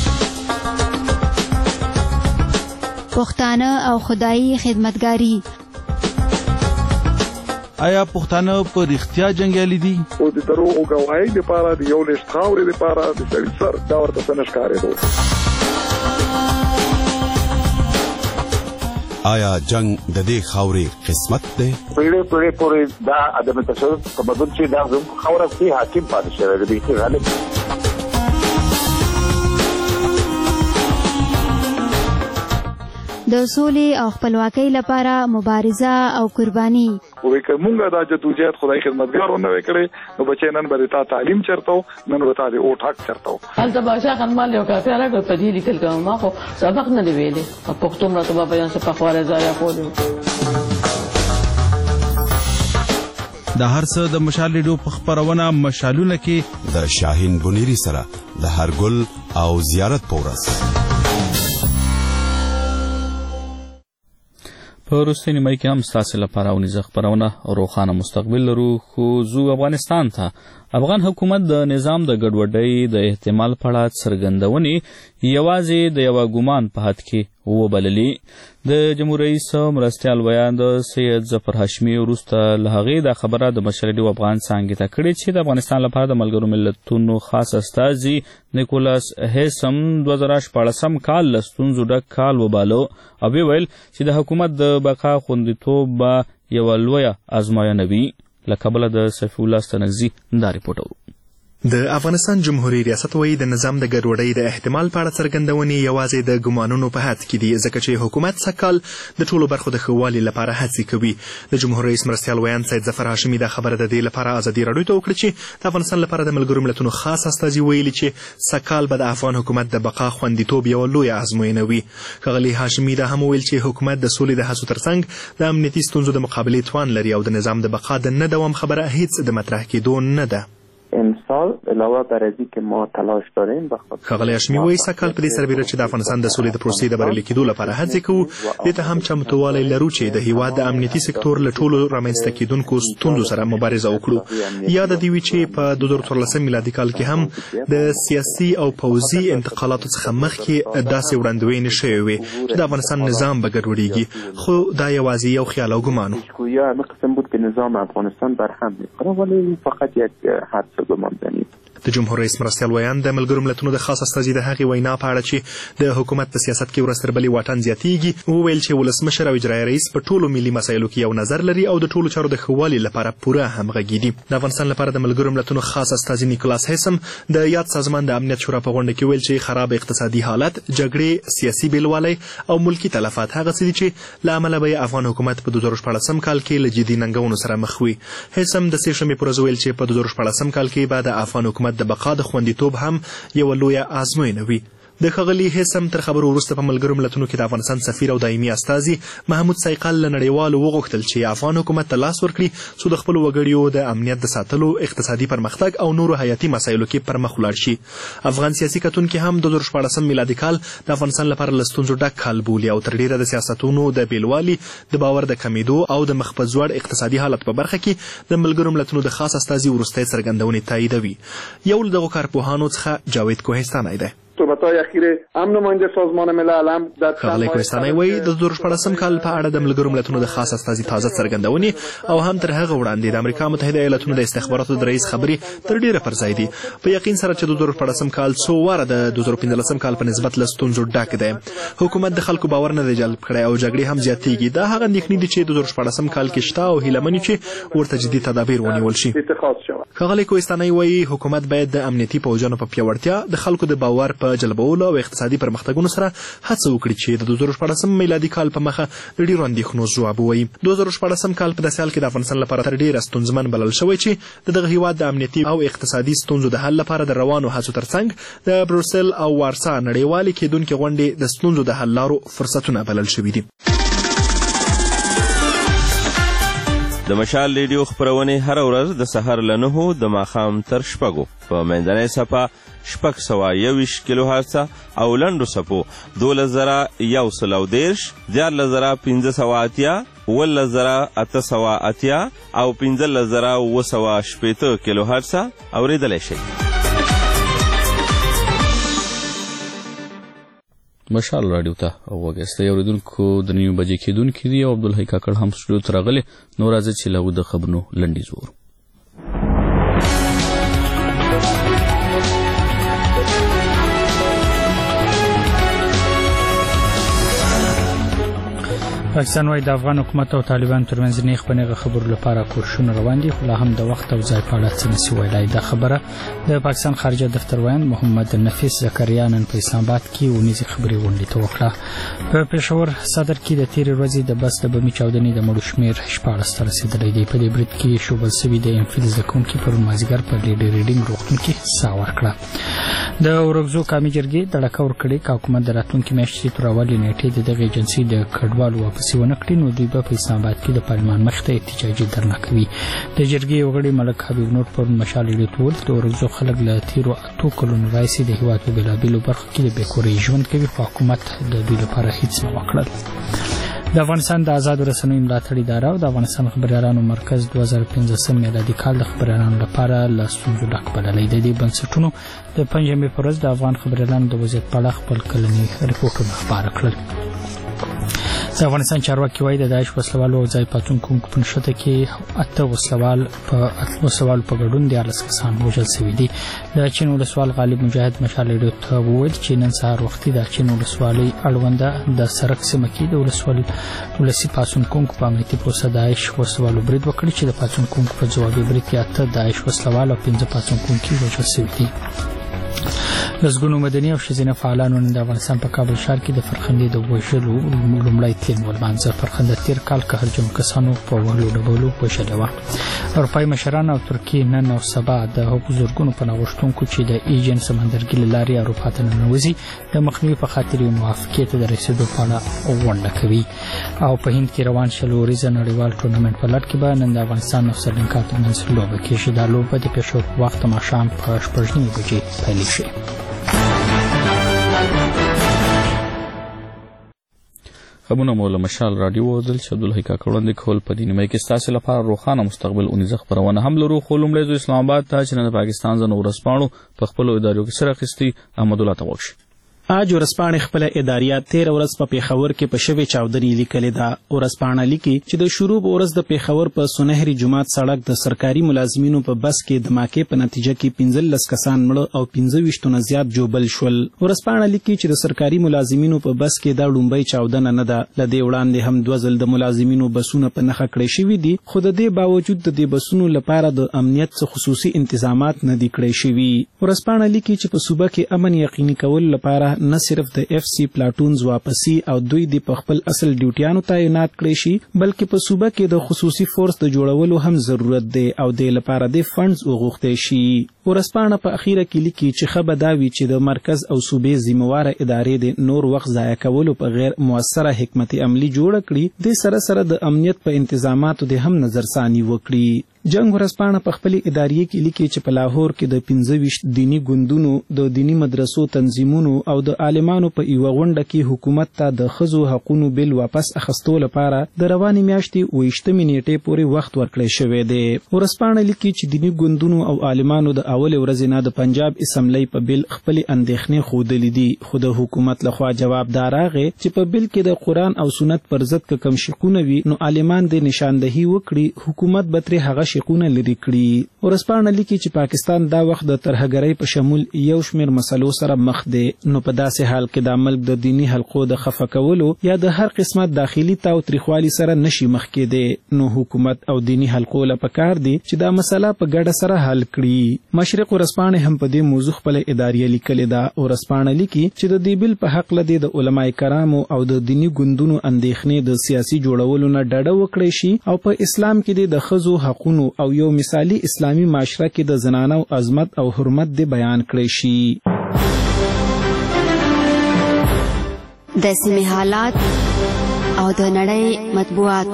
T: پښتانه او خدایي خدمتګاری
K: آیا پښتانه په رښتیا جنګیالي دي؟
B: او د دروغو ګواهۍ لپاره د یو لېشت خاورې لپاره د سړي سر دا ورته څه نه ښکارېدو.
Y: آیا جنگ د دې خاورې قسمت دی؟
C: پیړۍ پورې دا عدم تشدد په بدل چې دا زموږ خاوره کې حاکم پاتې شوی دی غالب.
T: د سولې او خپلواکۍ لپاره مبارزه او قرباني.
B: وې کومه دا جدوجہد خدای خدمتګارو نه وکړي نو بچی نن به تا تعلیم چرته نن به تا د اوټ حق چرته
E: هلته بادشاه خانمال یو کافي راغی په دې لیکل کوم ما خو سبق نه دی ویلي پښتو مرتبه بیان څه په خواره ځای کولو.
K: د هر څه د مشال ریډیو په خبرونه مشالونه کې
Y: د شاهین بنيري سره د هر ګل او زیارت پورس
A: په وروستۍ نیمایي کې هم ستاسې لپاره ونیزه خپرونه روښانه مستقبل لرو. خو ځو افغانستان ته. افغان حکومت د نظام د ګډوډۍ د احتمال په اړه څرګندونې یوازې د یوه ګمان په حد کې وبللي. د جمهور رئیس مرستیال ویان د سید ظفر هاشمي وروسته له هغې دا خبره د مشر ریډیو افغان څانګې ته کړې چې د افغانستان لپاره د ملګرو ملتونو خاص استازي نیکولاس هیسم 2014 کال له ستونزو ډک کال وباله او ویل چې د حکومت د بقا خوندیتوب به یوه لویه ازموینه وي. له کابله د سیف الله ستنګزي دا ریپورټ.
F: د افغانستان جمهوریت ریاست وایي د نظام د ګډوډۍ د احتمال په اړه څرګندونې یوازې د ګمانونو په حد کې دي ځکه چې حکومت سږکال د ټولو برخو د ښه والي لپاره هڅې کوي. د جمهور رئیس مرستیال ویان سید ظفر هاشمي دا خبره د دې لپاره ازادي راډیو ته وکړه چې د افغانستان لپاره د ملګرو ملتونو خاص استازي ویلي چې سږکال به د افغان حکومت د بقا خوندیتوب یوه لویه ازموینه وي. ښاغلي هاشمي دا هم ویل چې حکومت د سولې د هڅو ترڅنګ د امنیتي ستونزو د مقابلې توان لري او د نظام د بقا د نه دوام خبره هیڅ د مطرح کېدو نه ده.
J: امسال علاوه بر ازی که ما تلاش داریم بخاطر
F: ښاغلی هاشمي وایي سږکال په دې سربیره چې د افغانستان د سولې د پروسې د بریالي کېدو لپاره هڅې کوو دې ته هم چمتووالی لرو چې د هیواد د امنیتي سکتور له ټولو رامنځته کېدونکو ستونزو سره مبارزه وکړو. یاد دې وي چې په 2014 میلادي کال کې هم د سیاسي او پوځي انتقالاتو څخه مخکې داسې وړاندوینې شوې وې چې د افغانستان نظام به ګډوډېږي خو دا یوازې یو خیال او ګمان و.
J: یا قسم بود که نظام افغانستان برهم می‌خوره ولی فقط یک حدس گمان زنید.
F: د جمهور رئیس مرستیال ویان د ملګرو ملتونو د خاص استازي د هغې وینا په اړه چې د حکومت په سیاست کې ورځ تر بلې واټن زیاتېږي وویل چې ولسمشر او اجرایي رئیس په ټولو ملي مسایلو کې یو نظر لري او د ټولو چارو د ښه والي لپاره پوره همغږي دي. د افغانستان لپاره د ملګرو ملتونو خاص استازي نیکولاس هیسم د یاد سازمان د امنیت شورا په غونډه کې ویل چې خراب اقتصادي حالت، جګړې، سیاسي بېلوالی او ملکي تلفات هغه څه دي چې له امله به افغان حکومت په 2014 کال کې له جدي ننګونو سره مخ وي. هیسم د سې شنبې پر ورځ ویل چې په 2014 کال کې به د افغان حکومت د بقا د خوندیتوب هم یوه لویه ازموینه وي. د ښاغلي هیسم تر خبرو وروسته په ملګرو ملتونو کې د افغانستان سفیر او دایمي استازي محمود سایقل له نړیوالو وغوښتل چې افغان حکومت ته لاس ورکړي څو د خپلو وګړیو د امنیت د ساتلو، اقتصادي پرمختګ او نورو حیاتي مسایلو کې پرمخ ولاړ شي. افغان سیاسي کتونکي هم 2014 میلادي کال د افغانستان لپاره له ستونزو ډک کال بولي او تر ډیره د سیاستونو د بیلوالي، د باور د کمیدو او د مخ په ځوړ اقتصادي حالت په برخه کې د ملګرو ملتونو د خاص استازي وروستۍ څرګندونې تاییدوي. یو له دغو کارپوهانو څخه جاوید کوهستانی دی.
B: صحبت‌های اخیر هم نماینده سازمان ملل هم در
F: ښاغلی کوهستانی وایي د 2014 کال په اړه د ملګرو ملتونو د خاص استازي تازه څرګندونې او هم تر هغه وړاندې د امریکا متحده ایالاتونو د استخباراتو د رئیس خبرې تر ډیره پر ځای دي. په یقین سره چې د 2014 کال څو واره د 2015 کال په نسبت له ستونزو ډک دی. حکومت د خلکو باور نه دی جلب کړی او جګړې هم زیاتېږي. دا هغه اندېښنې دي چې د 2014 کال کې شته او هیله مني چې ورته جدي تدابیر ونیول شي. ښاغلی کوهستانی وایي حکومت باید د امنیتي پوځیانو په پیاوړتیا، د خلکو د باور په جلبولو او اقتصادي پرمختګونو سره هڅه وکړي چې د 2014 میلادي کال په مخه ډیرو اندېښنو ځواب ووایي. 2014 کال په داسې حال کې د افغانستان لپاره تر ډیره ستونزمن بلل شوی چې د دغه هیواد د امنیتي او اقتصادي ستونزو د حل لپاره د روانو هڅو ترڅنګ د بروسل او وارسا نړیوالې کېدونکې غونډې د ستونزو د حل لارو فرصتونه بلل شوي دي.
L: د مشال ریډیو خپرونې هره ورځ د سهار له 9 د ماښام تر 6 په منځنۍ صفحه 621 کیلو هرتز او لنډو صفحو 12130 14580 11880 او 15780 کیلو هرتز اوریدلی شئ.
A: مشال رادیو ته وګورئ. اوریدونکو د 9 بجې کېدونکې دی او عبدالحی کاکړ هم سټوډیو ته راغلی. نو راځي چې له د خبرونو لنډیز وورو.
H: پاکستان وايي د افغان حکومت او طالبان ترمنځ نیغ په نیغه خبرو لپاره کوښښونه روان دي، خو لا هم د وخت او ځای په اړه څه نشي ویلای. دا خبره د پاکستان خارجه دفتر وایي محمد نفیس زکریا نن په اسلام آباد کې ونیزي خبري غونډه ته وکړه. په پېښور صدر کې د تیرې ورځې د بس د بمي چاودنې د مړو شمیر 14 ته رسیدلی دی. په دې برید کې شوبل سوي د امفیل زده کوونکي پر مازیګر په لیډي ریډینګ روغتون کې ساه ورکړه. د اورګزو قومي جرګې د ډکه ورکړې چې حکومت د راتلونکي میاشتې تر اولې نیټې د دغه ایجنسي د کډوالو واپسي ونه کړي، نو دوی په اسلام آباد کې د پارلمان مخ ته احتجاجي درنه کوي. د جرګې غړي ملک حبیب نور پر مشال لیدول د اورګزو خلک له تیرو 8 کلونو راځي د هیواد په بلابلو برخو کې د بیکوري ژوند کوي، خو حکومت د دوی لپاره هیڅ نه وکړل. د افغانستان د آزاد رسنیو ملاتړ اداره او د افغانستان خبريالانو مرکز 2015 میلادي کال د خبريالانو لپاره له ستونزو ډک بللی دی. د بنسټونو د پنځمې پر ورځ د افغان خبريالانو د وضعیت په اړه خپل کلني رپورټونه خپاره کړل. د افغانستان چارواکي وايي د داعش وسلوالو او ځای پاتونکو په نشته کې 8 وسلوال په ګډون 14 کسان وژل شوي دي. د چین ولسوال غالب مجاهد مشال ریډیو ته وویل چې نن سهار وختي د چین ولسوالۍ اړونده د سرک سیمه کې د ولسي پاتونکو په امنیتي پروسه داعش وسلوالو برید وکړ چې د پاتونکو په ځوابي برید کې 8 داعش وسلوال او 15 پاتونکو وژل شوي دي. لسګونو مدني او ښځینه فعالانو نن د افغانستان په کابل ښار کې د فرخندې د وژلو لومړی تلین ولمانځه. فرخنده تیر کال قهرجن کسانو په وهلو ډبولو وژلې وه. اروپایي مشران او ترکیې نن او سبا د هغو زرګونو پناه غوښتونکو چې د ایجن سمندرګي له لارې اروپا ته ننوځي د مخنیوي په خاطر یو موافقې ته د رسېدو په اړه غونډه کوي. او په هند کې روان شل ورځې نړیوال ټورنمنټ په لړ کې به نن د افغانستان او سریلانکا ترمنځ لوبه کېږي. دا لوبه د پېښور په وخت ماښام په 9:30 بجې پیلېږي. خبرونه مو له مشال رادیو ودل چې عبدالحی کاکړ وړاندې کول په دې نیمه کې ستاسو لپاره روښانه مستقبل اونیزه خبرونه هم لرو. خو لومړی د اسلام آباد ته چې د پاکستان ځنو ورسپاڼو په خپل ادارو کې سره اخیستي احمد الله توغش
I: اج ورسپانې خپل اداریه 13 ورځ په پیښور کې په شوي چاودنې لیکلې ده. ورسپانې لیکي چې د شروع ورځ د پیښور په سونهري جماعت سړک د سرکاري ملازمینو په بس کې د ماکې په نتیجه کې 15 کسان مړ او 25 نه زیات جوبل شول. ورسپانې لیکي چې د سرکاري ملازمینو په بس کې دا لومبۍ چاودنه نه ده. لدې وړاندې هم 2 ځل د ملازمینو بسونه په نخښه کړې شوي دي، خو د دې باوجود د دې بسونو لپاره د امنیت څخه خصوصي تنظیمات نه دي کړې شوي. ورسپانې لیکي چې په صوبه کې امن یقیني کول لپاره نه صرف د اف سی پلاټونز واپسی او دوی د خپل اصل ډیوټیانو تعینات کړی شي، بلکې په صوبه کې د خصوصي فورس د جوړولو هم ضرورت دی او د لپاره د فندز وغوښتل شي. ورسپانه په اخیره کې لیکي چې خبر داوي چې د مرکز او صوبې ذمہواره ادارې د نور وخت ضایع کولو په غیر موثره حکمت عملی جوړ کړي، د سره د امنیت په انتظاماتو د هم نظر ثاني وکړي. جنگ ورسپانه په خپل ادارې کې لیکي چې په لاهور کې د 25 دینی ګوندونو د دینی مدرسو تنظیمونو او د عالمانو په یو غونډه کې حکومت ته د خزو حقوقو بل واپس اخستو لپاره د رواني میاشتې 28 نیټې پورې وخت ورکړی شوی دی. ورسپانه لیکي چې دینی ګوندونو او عالمانو د اول ورځې نه د پنجاب اسمبلی په بل خپل اندېښنې خودلې دي، خو د حکومت لخوا جواب داراغه چې په بل کې د قران او سنت پر ضد کم شقونه وي، نو عالمان د نشاندهي وکړي حکومت به تر هغه شقونه لري کړي. ورسپانه لیکي چې پاکستان دا وخت د ترهګرۍ په شمول یو شمیر مسلو سره مخ دی، نو په داسې حال کې د ملک د دینی حلقو د خفه کولو یا د هر قسمت داخلي تاوتریخوالي سره نشي مخ کېدی، نو حکومت او دینی حلقو له پکار دي چې دا مسله په ګډه سره حل کړي. مشرق ورسپانه هم په دې موضوع خپل ادارې لیکلې ده. ورسپانه لیکي چې د دې بل په حق لدی د علماء کرامو او د دینی ګوندونو اندېښنې د سیاسي جوړولو نه ډډه وکړي شي او په اسلام کې د خزو حقوقو او یو مثالی اسلامی معاشره کې د زنانو عظمت او حرمت دی بیان کړی شي.
M: د سیمې حالات او د نړۍ مطبوعات.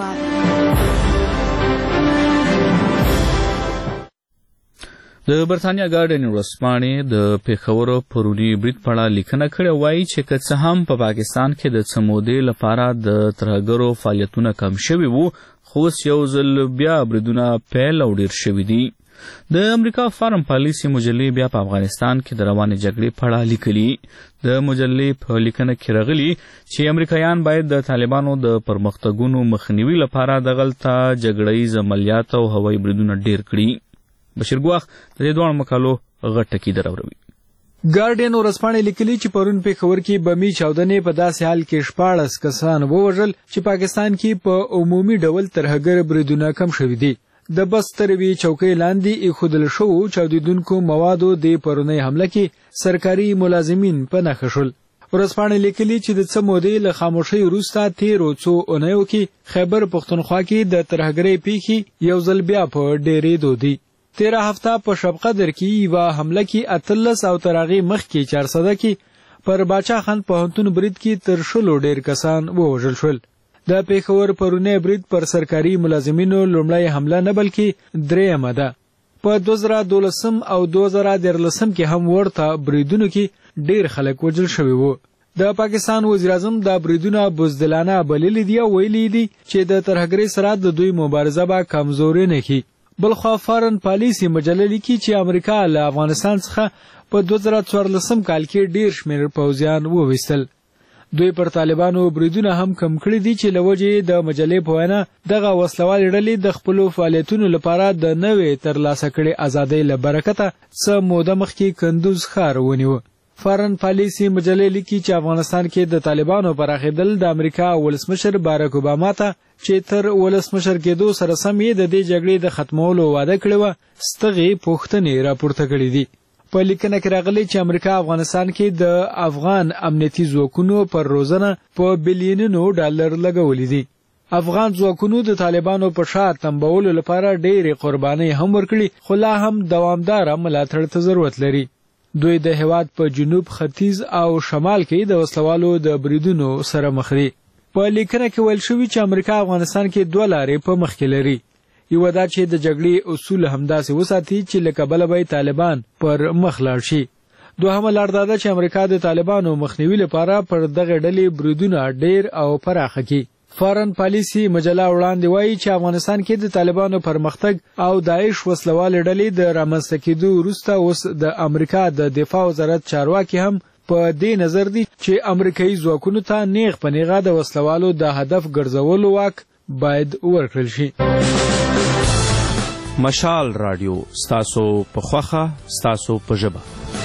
A: د برتانیا ګارډین ورسپانې د پیښور پرونی برید په اړه لیکنه کړې وایي چې که څه هم په پاکستان کې د څمودې لپاره د ترهګرو فعالیتونه کم شوي وو، خو یو ځل بیا بریدونه پیل او ډیر شوي دي. د امریکا فارم پالیسي مجلې بیا په افغانستان کې د روانې جګړې په اړه لیکلي. د مجلې په لیکنه کې راغلي چې امریکایان باید د طالبانو د پرمختګونو مخنیوي لپاره دغلته جګړیز عملیات او هوایي بریدونه ډیر کړي. بشیر ګواخ د دې دوه مقالو غټه کې دروروي.
D: ګارډین ورځپاڼې لیکلي چې پرون پېښور کې بمي چاودنې په داسې حال کې 14 کسان ووژل چې پاکستان کې په عمومي ډول ترهګر بریدونه کم شوي دي. د بس تروي چوکۍ لاندې ایښودل شوو چاودیدونکو موادو د پرونی حمله کې سرکاري ملازمین په نښه شول. ورځپاڼې لیکلي چې د څه مودې له خاموشۍ وروسته تیرو څو اونیو کې خیبر پښتونخوا کې د ترهګرۍ پیښې یو ځل بیا په ډېرېدو دي. 13 هفته په شب قدر کې یوه حمله کې 18 او تر هغې مخکې 400 کې پر باچا خان پوهنتون برید کې تر 100 ډېر کسان ووژل شول. د پېښور پرونی برید پر سرکاري ملازمینو لومړی حمله نه بلکې درېیمه ده. په 2012 او 2013 کې هم ورته بریدونو کې ډېر خلک وژل شوي وو. د پاکستان وزیر اعظم دا بریدونه بزدلانه بللي دي او ویلي دي چې د ترهګرۍ سره د دوی مبارزه به کمزوري نه کړي. بلخوا فارن پالیسي مجله لیکي چې امریکا له افغانستان څخه په 2014 کال کې ډېر شمېر پوځیان وویستل. دوی پر طالبانو بریدونه هم کم کړي دي چې له وجې د مجلې په وینا دغه وسلوالې ډلې د خپلو فعالیتونو لپاره د نوې ترلاسه کړې ازادۍ له برکته څه موده مخکې کندوز ښار ونیو. فارن پالیسي مجلې لیکي چې افغانستان کې د طالبانو پراخېدل د امریکا ولسمشر باراک اوباما ته چې تر ولسمشر کېدو سره سم یې د دې جګړې د ختمولو وعده کړې وه ستغې پوښتنې راپورته کړي دي. په لیکنه کې راغلی چې امریکا افغانستان کې د افغان امنیتي ځواکونو پر روزنه په بلیونونو ډالر لګولي دي. افغان ځواکونو د طالبانو په شا تنبولو لپاره ډېرې قربانۍ هم ورکړي خو لا هم دوامداره ملاتړ ته ضرورت لري. دوی د هېواد په جنوب، ختیځ او شمال کې د وسلوالو د بریدونو سره مخ دي. په لیکنه کې ویل شوي چې امریکا افغانستان کې 2 لارې په مخ کې لري. یوه دا چې د جګړې اصول همداسې وساتي چې له کبله به طالبان پر مخ لاړ شي. دوهمه لار دا ده چې امریکا د طالبانو مخنیوي لپاره پر دغه ډلې بریدونه ډېر او پراخه کړي. فارن پالیسي مجله وړاندې وایي چې افغانستان کې د طالبانو پرمختګ او داعش وسلوالې ډلې د رامنځته کېدو وروسته اوس د امریکا د دفاع وزارت چارواکي هم په دې نظر دي چې امریکایي ځواکونو ته نیغ په نیغه د وسلوالو د هدف ګرځولو واک باید ورکړل شي.
K: مشال رادیو ستاسو په خوخه ستاسو په ژبه.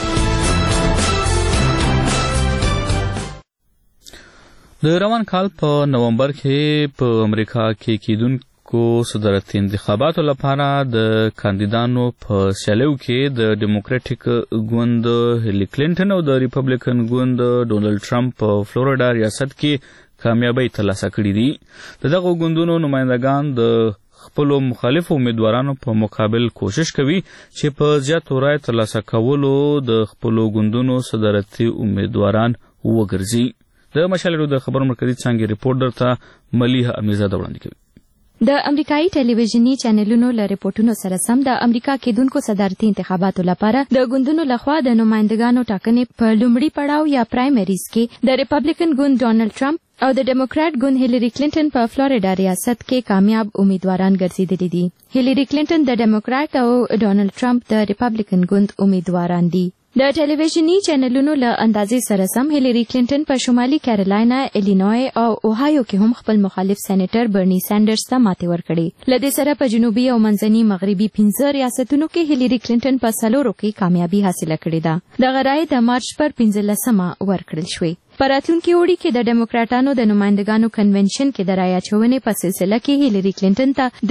A: د روان کال په نومبر کې په امریکا کې کیدونکو صدارتي انتخاباتو لپاره د کاندیدانو په سیالیو کې د ډیموکراټیک ګوند هیلری کلینټن او د ریپبلیکن ګوند ډونالډ ټرمپ په فلوریډا ریاست کې کامیابی ترلاسه کړې دي. د دغو ګوندونو نمایندګان د خپلو مخالفو امیدوارانو په مقابل کوشش کوي چې په زیاتو رایو ترلاسه کولو د خپلو ګوندونو صدارتي امیدواران وګرځي. د مشال د خبرو مرکزي څانګې ریپورټ درته ملیحه امیرزاده وړاندې کوي.
T: د امریکایي ټلویزیونی چینلونو له ریپورتونو سره سم د امریکا کېدونکو صدارتي انتخاباتو لپاره د ګوندونو لخوا د نمایندګانو ټاکنې په لومړي پړاو یا پرایمریز کې د ریپبلیکن ګوند ډونالډ ټرمپ او د ډیموکرات ګوند هیلری کلینټن په فلوریډا ریاست کې کامیاب امیدواران ګرځېدلي دي. هیلری کلینټن د ډیموکرات او ډونالډ ټرمپ د ریپبلیکن ګوند امیدواران دي. د ټلویزیونی چینلونو له اندازې سره سم هیلری کلینټن په شمالي کیرولاینا، الینوای او اوهایو کې هم خپل مخالف سېنیټر برني سانډرز ته ماتې ورکړې. له دې سره په جنوبي او منځني مغربي 15 ریاستونو کې هیلری کلینټن په 4 کې کامیابي حاصله کړې ده. دغه رایې د مارچ پر 15 ورکړل شوې. په راتلونکي اوړي کې د ډیموکراټانو د نمایندګانو کنونشن کې د رایې اچونې په سلسله کې هیلری کلینټن ته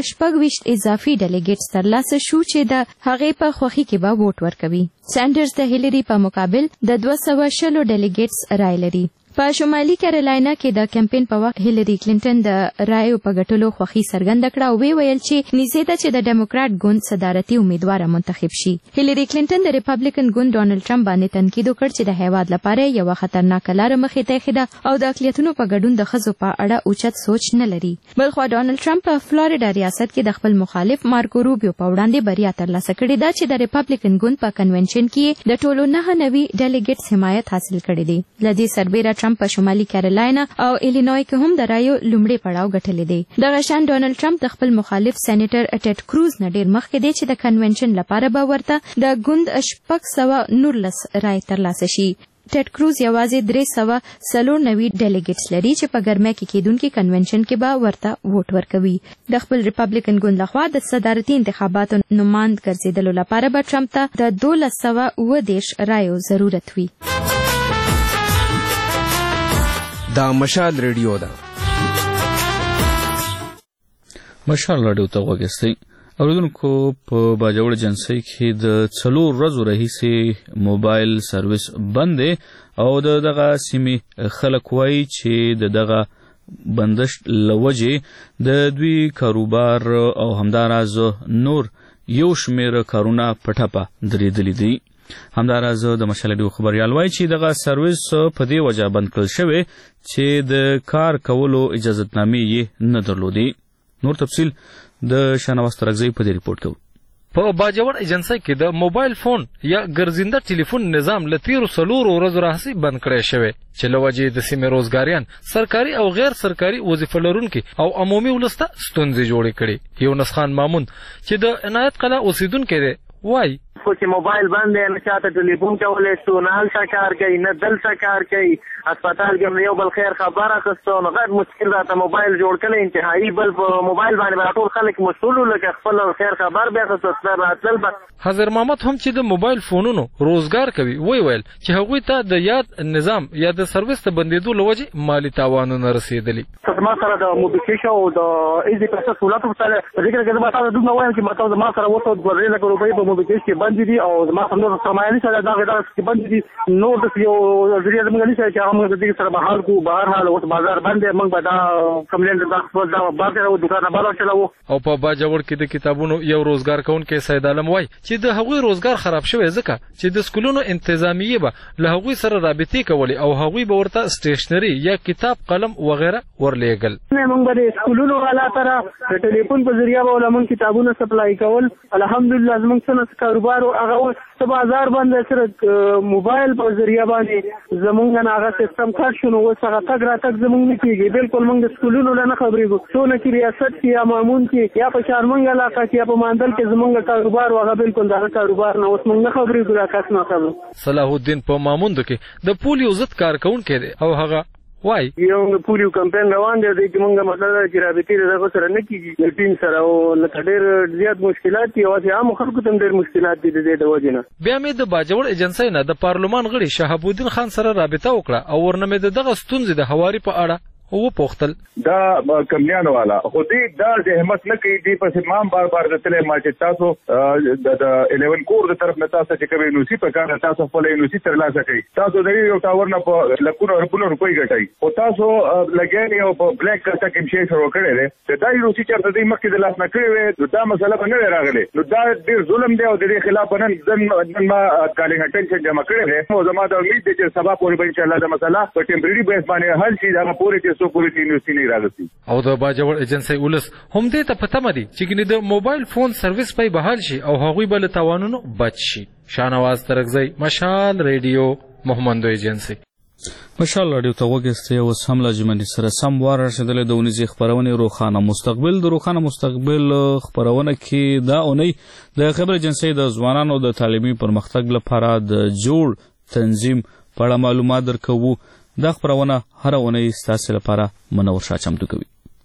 T: 326 اضافي ډیلیګیټس ترلاسه شو چې د هغې په خوښۍ کې به ووټ ورکوي. سانډرز د هیلری په مقابل د 220 ډیلیګیټس رایې لري. په شمالي کیرولاینا کې د کمپین په وخت هیلری کلینټن د رایو په ګټلو خوښي څرګنده کړه او ویل چې نږدې ده چې د ډیموکرات ګوند صدارتي امیدواره منتخب شي. هیلری کلینټن د ریپبلیکن ګوند ډونالډ ټرمپ باندې تنقید وکړ چې د هیواد لپاره یو خطرناک لاره مخې ته ایښې ده او د اقلیتونو په ګډون د ښځو په اړه اوچت سوچ نه لري. بلخوا ډونالډ ټرمپ په فلوریډا ریاست کې د خپل مخالف مارکو روبیو په وړاندې بریا ترلاسه کړې ده چې د ریپبلیکن ګوند په کنونشن کې د ټولو 9 نوي ډیلیګیټس حمایت حاصل کړی دی. له دې سربیره ټرمپ په شمالي کیرولاینا او ایلینوی کې هم د رایو لومړی پړاو ګټلې دی. دغه شان ډونالد ټرمپ د خپل مخالف سېنیټر ټېډ کروز نه ډیر مخکې دی چې د کنونشن لپاره به ورته د ګوند 619 رای ترلاسه شي. ټېډ کروز یوازې 394 ډیلیګیټس لري چې په ګرمۍ کې کېدونکي کنونشن کې به ورته ووټ ورکوي. د خپل ریپبلیکن ګوند لخوا د صدارتي انتخاباتو نماند ګرځېدلو لپاره به ټرمپ ته د 1210 رایو ضرورت وي.
N: دا مشال ریډیو ده.
A: مشال راډیو ته غوږ اوریدونکو په باجوړ ایجنسۍ کې د 4 ورځو راهیسې موبایل سرویس بند دی او دغه سیمې خلک وایي چې دغه بندش لوجې د دوی کاروبار او همداراز نور یو شمېر کارونه په ټپه درېدلي دي. همداراز د مشال ډیو خبريال وایي چې دغه سرویس په دې وجه بند کړل شوی چې د کار کولو اجازهتنامې یې نه درلودي. نور تفصیل د شانواز ترغزی په دې ریپورت کې.
O: په باجوړ ایجنسۍ کې د موبایل فون یا ګرځنده ټلیفون نظام له تیرو 4 ورځو راهیسې بند کړی شوی چې له وجې د سیمې روزګاریان سرکاري او غیر سرکاري وظیفه لرونکي او عمومي ولس ته ستونزې جوړې کړي. یونس خان مامون چې د عنایت قلعه اوسیدونکی دی وایي
P: خو چې موبایل بند دی نه چاته ټلیفون کولی شو نه هلته کار کوي نه دلته کار کوي. هسپتال کې یو بل خیر خبر اخیستو نو غټ مشکل راته موبایل جوړ کړی انتهایی بل په موبایل باندې ټول خلک مسؤل لکه خپل خیر خبر بیا اخیستو راتلل.
O: حضر محمد هم چې د موبایل فونونو روزګار کوي ویل چې هغوی ته د یاد نظام یا د سرویس ته بندېدو له وجې مالي تاوانونه رسېدلي.
P: ما سره د موبیکیشن او د ایزي پیسې سهولت ورسره په دې کې ما تاسو دومره وایم چې ما تاسو ما سره وته 2 لک روپۍ په موبیکیشن کې بند دي او ما سره نور سرمایه نشته دا کې بند دي. نو د یو ذریعہ زموږ نشته چې هغه د دې سره بهر کو بهر حال اوس بازار بند دی. موږ به دا کمپلینټ د خپل دا بازار او دکان بازار چلاو.
O: او په باجوړ کې د کتابونو یو روزګار کوونکی سید عالم وای چې د هغوی روزګار خراب شوی ځکه چې د سکولونو انتظامیه به له هغوی سره رابطې کولې او هغوی به ورته سټیشنري یا کتاب قلم وغیره ورلېږل.
P: موږ به د سکولونو والا سره د ټلیفون په ذریعہ به موږ کتابونه سپلای کول. الحمدلله زموږ څنګه کاروبار او هغه اوس بازار باندې سره موبایل په ذریعہ باندې زموږ نه هغه سیستم کار شنو اوس هغه تګ راتګ زموږ نه کېږي. بالکل موږ د سکولونو نه خبرېږو څونه چې ریاست کې یا مامون کې یا په شارمنګ علاقه کې یا په ماندل کې زموږ کاروبار هغه بالکل دا کاروبار نه اوس موږ نه خبرېږو. راکاس نه خبرو.
O: صلاح الدین په ماموند کې د پولیو ضد کارکونکي دی او هغه وای
P: یو پولیو کمپاین روان دی چې موږ مطلب چې رابطې دغه سره نه کېږي د ټیم سره او لکه ډېر زیات مشکلات دي او عام خلکو ته ډېر مشکلات دي د وجې نه.
O: بیا مې د باجوړ ایجنسۍ نه د پارلمان غړي شهاب الدین خان سره رابطه وکړه او ورنه مې دغه ستونزې د هواري په اړه او پوښتل
Q: دا کمپنیانو والا خو دې دا زحمت نه کوي دې پس امام بار دتلې ما چې تاسو د 11 کور د طرف نه تاسو چې کوي نو سی په کار تاسو خپل نو سی ترلاسه کوي تاسو د یو ټاور نه په لکونو روپۍ ګټای او تاسو لګیا یو په بلیک کټه کې شي شروع کړی دی دا یو چې چرته دې مخکې د لاس نه کړی وي دا مسله باندې راغلی نو دا ډیر ظلم دی او د دې خلاف نن ما کالینګ اټینشن جمع کړی دی او زما د امید دی چې سبا پورې به ان شاء الله دا مسله په ټیمپرری بیس باندې حل شي دا پورې
O: او د باجوړ ایجنسۍ ولس هم دې ته پته مدي چې ګنې د موبایل فون سرویس په بحال شي او هغوی بل توانونو بچ شي. شانواز ترغزی مشال ریډیو محمد ایجنسۍ.
A: مشال راډیو ته وګورئ او سم لجمنی سره سم وار رسیدل د ونیزي خبرونه روخانه مستقبل د روخانه مستقبل خبرونه کې دا اونۍ د خبر ایجنسۍ د ځوانانو د تعلیمي پرمختګ لپاره د جوړ تنظیم په اړه معلومات درکوو. دا خبرونه هر اونۍ ستاسو لپاره منور شاه چمتو کوي.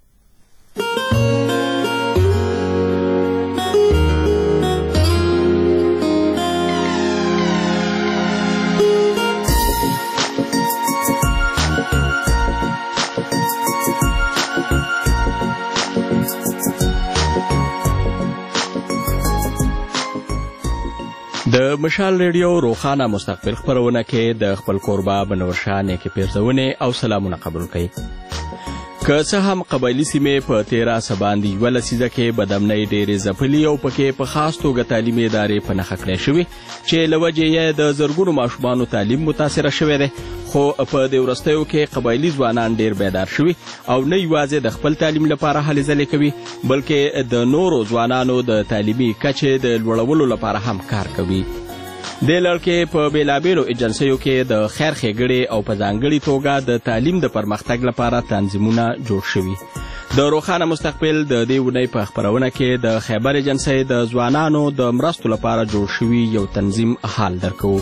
R: د مشال ریډیو روخانه مستقبل خبرونه کې د خپل کوربه بنورشاه نیکي پیرزونه او سلامونه قبول کړئ. که څه هم قبایلي سیمې په 13 باندې یوه لسیزه کې بدامنۍ ډېرې ځپلي او پکې په خاص توګه تعلیمي ادارې په نښه کړی شوي چې له وجې یې د زرګونو ماشومانو تعلیم متاثره شوی دی. خو په دې وروستیو کې قبایلي ځوانان ډېر بیدار شوي او نه یوازې د خپل تعلیم لپاره هلې ځلې کوي بلکې د نورو ځوانانو د تعلیمي کچې د لوړولو لپاره هم کار کوي. د لړکې په بیلابیلو ایجنسیو کې د خیر ښېګړې او په ځانګړې توګه د تعلیم د پرمختګ لپاره تنظیمونه جوړ شوي. د روښانه مستقبل د دې اونۍ په خپرونه کې د خیبر ایجنسۍ د ځوانانو د مرستو لپاره جوړ شوي یو تنظیم حال درکوو.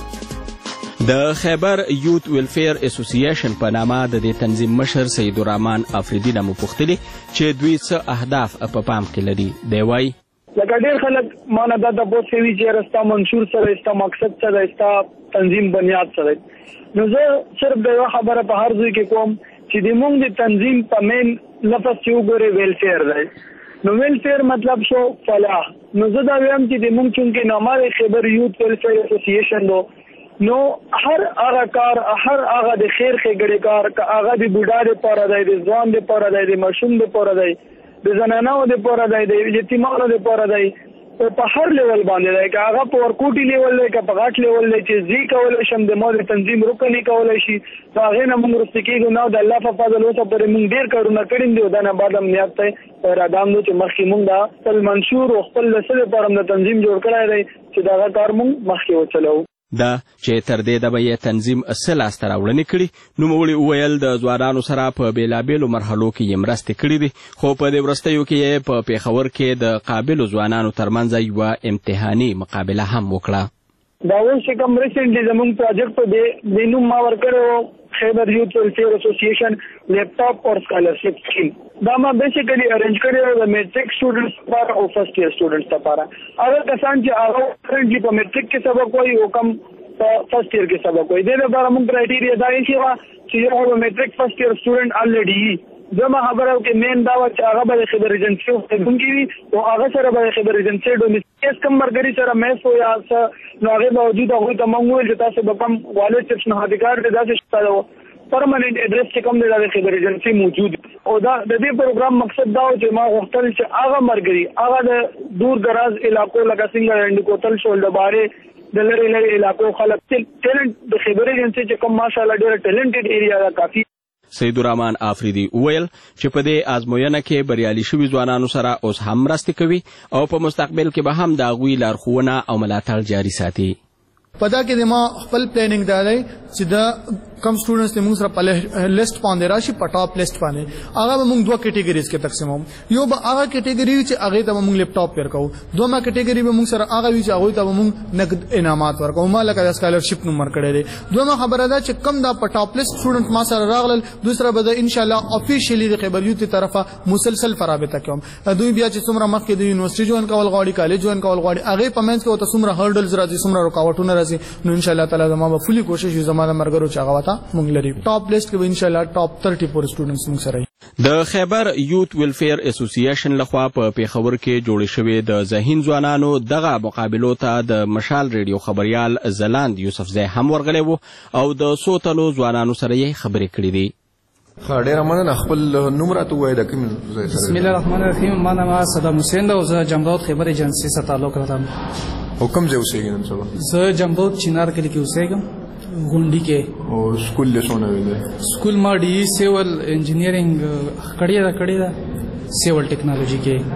R: د خیبر یوت ویلفیر اسوسییشن په نامه د دې تنظیم مشر سیدالرحمن افریدي نه مو پوښتلي چې دوی څه اهداف په پام کې لري. دی وایي
P: لکه ډېر خلک مانه دا تپوس کوي چې ستا منشور سره ستا مقصد سره ستا تنظیم بنیاد سره. نو زه صرف د یوه خبره په هر ځای کې کوم چې د موږ د تنظیم په مین لفظ چې وګورې ویلفیر دی. نو ویلفیر مطلب شو فلاح. نو زه دا وایم چې د موږ چونکې نامه خیبر یوت ویلفیر اسوسییشن دو نو هر هغه کار هر هغه د خیر ښېګړې کار که هغه د بوډا دپاره دی د ځوان دپاره دی د ماشوم دپاره دی د زنانو دپاره دی د یتیمانو دپاره دی په هر لیول باندې دی که هغه په ورکوټي لیول دی که په غټ لیول دی چې زی کولی شم د ما د تنظیم رکن یې کولی شي نو هغې نه موږ وروسته کېږو نو د الله په فضل اوسه پورې موږ ډېر کارونه کړي دي او دا نه بعد هم نیت دی په اراده هم دی چې مخکې موږ دا خپل منشور او خپل د څه دپاره هم د تنظیم جوړ کړی دی چې د هغه کار موږ مخکې وچلوو.
R: دا چې تر دې دمه یې تنظیم څه لاسته راوړنې کړي. نوموړي وویل د ځوانانو سره په بیلابیلو مرحلو کې یې مرستې کړي دي خو په دې وروستیو کې یې په پېښور کې د قابلو ځوانانو ترمنځ یوه امتحاني مقابله هم وکړه.
P: دا اوس چې کوم ریسنټلی زموږ پروجیکټ په دې نوم ما ورکړی خیبر یوت ویلفیر اسوسییشن لیپټاپ اور اسکالرشپ اسکیم. دا ما بیسیکلی ارینج کړی د میټرک سټوډنټس لپاره او فرست ایئر سټوډنټس لپاره. هغه کسان چې هغه کرنټلی په میټرک کې سبق وایي او کم په فرست ایئر کې سبق وایي. دې لپاره موږ کرایټیریا دا یې چې یو میټرک فرست ایئر سټوډنټ الریډي زما خبره کې مین دا و چې هغه به خبر ایجنسی ورکوونکي وي او هغه سره به خبر ایجنسی ډومیسیس کم مرګري سره میس او یا نو هغه باوجود هغه ته موږ ویل چې تاسو به کم والد چپس نه ادګار دې داسې شته پرمننت ایڈریس چې کوم د خبر ایجنسی موجود او دا د دې پروګرام مقصد دا و چې ما غوښتل چې هغه مرګري هغه د دور دراز علاقو لکه څنګه هند کوتل شول د باره د لری علاقو خلک ټیلنټ د خبر ایجنسی چې کوم ماشاءالله ډېر ټیلنټډ ایریا دا کافي.
R: سیدالرحمن افریدي وویل چې په دې ازموینه کې بریالي شوي ځوانانو سره اوس هم مرستې کوي او په مستقبل کې به هم د هغوی لارښوونه او ملاتړ جاري ساتي.
G: په دا کې د ما خپل پلانینګ دا دی چې د کم سټوډنټس د موږ سره په لیست باندې راشي په ټاپ لیست باندې هغه به موږ دوه کیټګریز کې تقسیموو. یو به هغه کیټګری چې هغې ته به موږ لیپټاپ ورکوو. دویمه کیټګري به موږ سره هغه وي چې هغوی ته به موږ نقد انعامات ورکوو. ما لکه د اسکالرشپ نوم ورکړی دی. دویمه خبره ده چې کم دا په ټاپ لیست سټوډنټ ما سره راغلل دوی سره به د انشاءالله افیشیلي د خیبر یوت طرفه مسلسل رابطه کوم. دوی بیا چې څومره مخکې د یونیورسټي جوین کول غواړي کالج جوین کول غواړي هغې په منځ کې ورته څومره هرډلز راځي څومره رکاوټونه راځي نو انشاءالله تعالی زما به فولي کوشش وي زما د ملګرو چې هغه ورته موږ لري. ټاپ لیست کې به انشاءالله ټاپ 30 پورې سټوډنټس موږ سره.
R: د خیبر یوت ویلفیر اسوسییشن لخوا په پېښور کې جوړې شوې د ذهین ځوانانو دغه مقابلو ته د مشال ریډیو خبریال زلاند یوسفزی هم ورغلی و او د څو تنو ځوانانو سره یې خبرې کړې دي.
S: ډېره مننه. خپل نوم راته ووایه د کوم ځای سره؟
V: بسم الله الرحمن الرحیم. ما نام صدام حسین ده او زه جمرود خیبر ایجنسي سره تعلق لرم.
S: او کوم ځای اوسېږئ نن سبا؟
V: زه جمرود چینار کلي کې اوسېږم غونډي کې.
S: او سکول له څونه ویلی؟
V: سکول ما ډي سیول انجینیرینګ کړې ده سیول ټیکنالوژي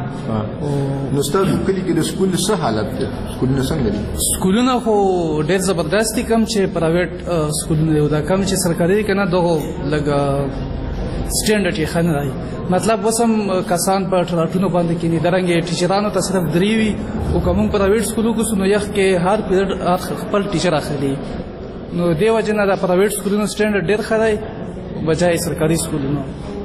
V: کې.
S: نو ستاسو کلي کې د سکول څه حالت دی؟ سکولونه څنګه دي؟
V: سکولونه خو ډېر زبردست دي. کم چې پرایویټ سکولونه دي او دا کم چې سرکاري دي که نه دغو لږ سټینډرډ یې ښه نه دی. مطلب اوس هم کسان په ټراټونو باندې کښېني درنګې ټیچرانو ته صرف درې وي او که موږ پرایویټ سکول وګورو نو یخ کې هر پیریډ خپل ټیچر اخلي نو دې وجې نه د پرایویټ سکولونو سټینډرډ ډېر ښه دی بجای سرکاري سکولونو.